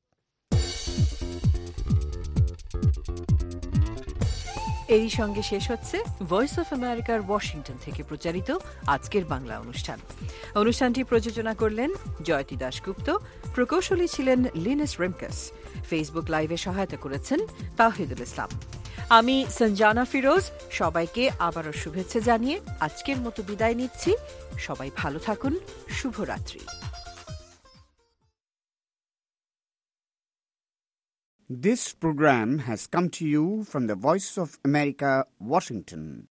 এরই সঙ্গে শেষ হচ্ছে ভয়েস অফ আমেরিকার ওয়াশিংটন থেকে প্রচারিত আজকের বাংলা অনুষ্ঠান। অনুষ্ঠানটি প্রযোজনা করলেন জয়তী দাশগুপ্ত, প্রকৌশলী ছিলেন লিনেস রেমকাস, ফেসবুক লাইভে সহায়তা করেছেন তাওহিদুল ইসলাম। আমি সঞ্জানা ফিরোজ সবাইকে আবারও শুভেচ্ছা জানিয়ে আজকের মতো বিদায় নিচ্ছি। সবাই ভালো থাকুন। শুভরাত্রি। This program has come to you from the Voice of America, Washington.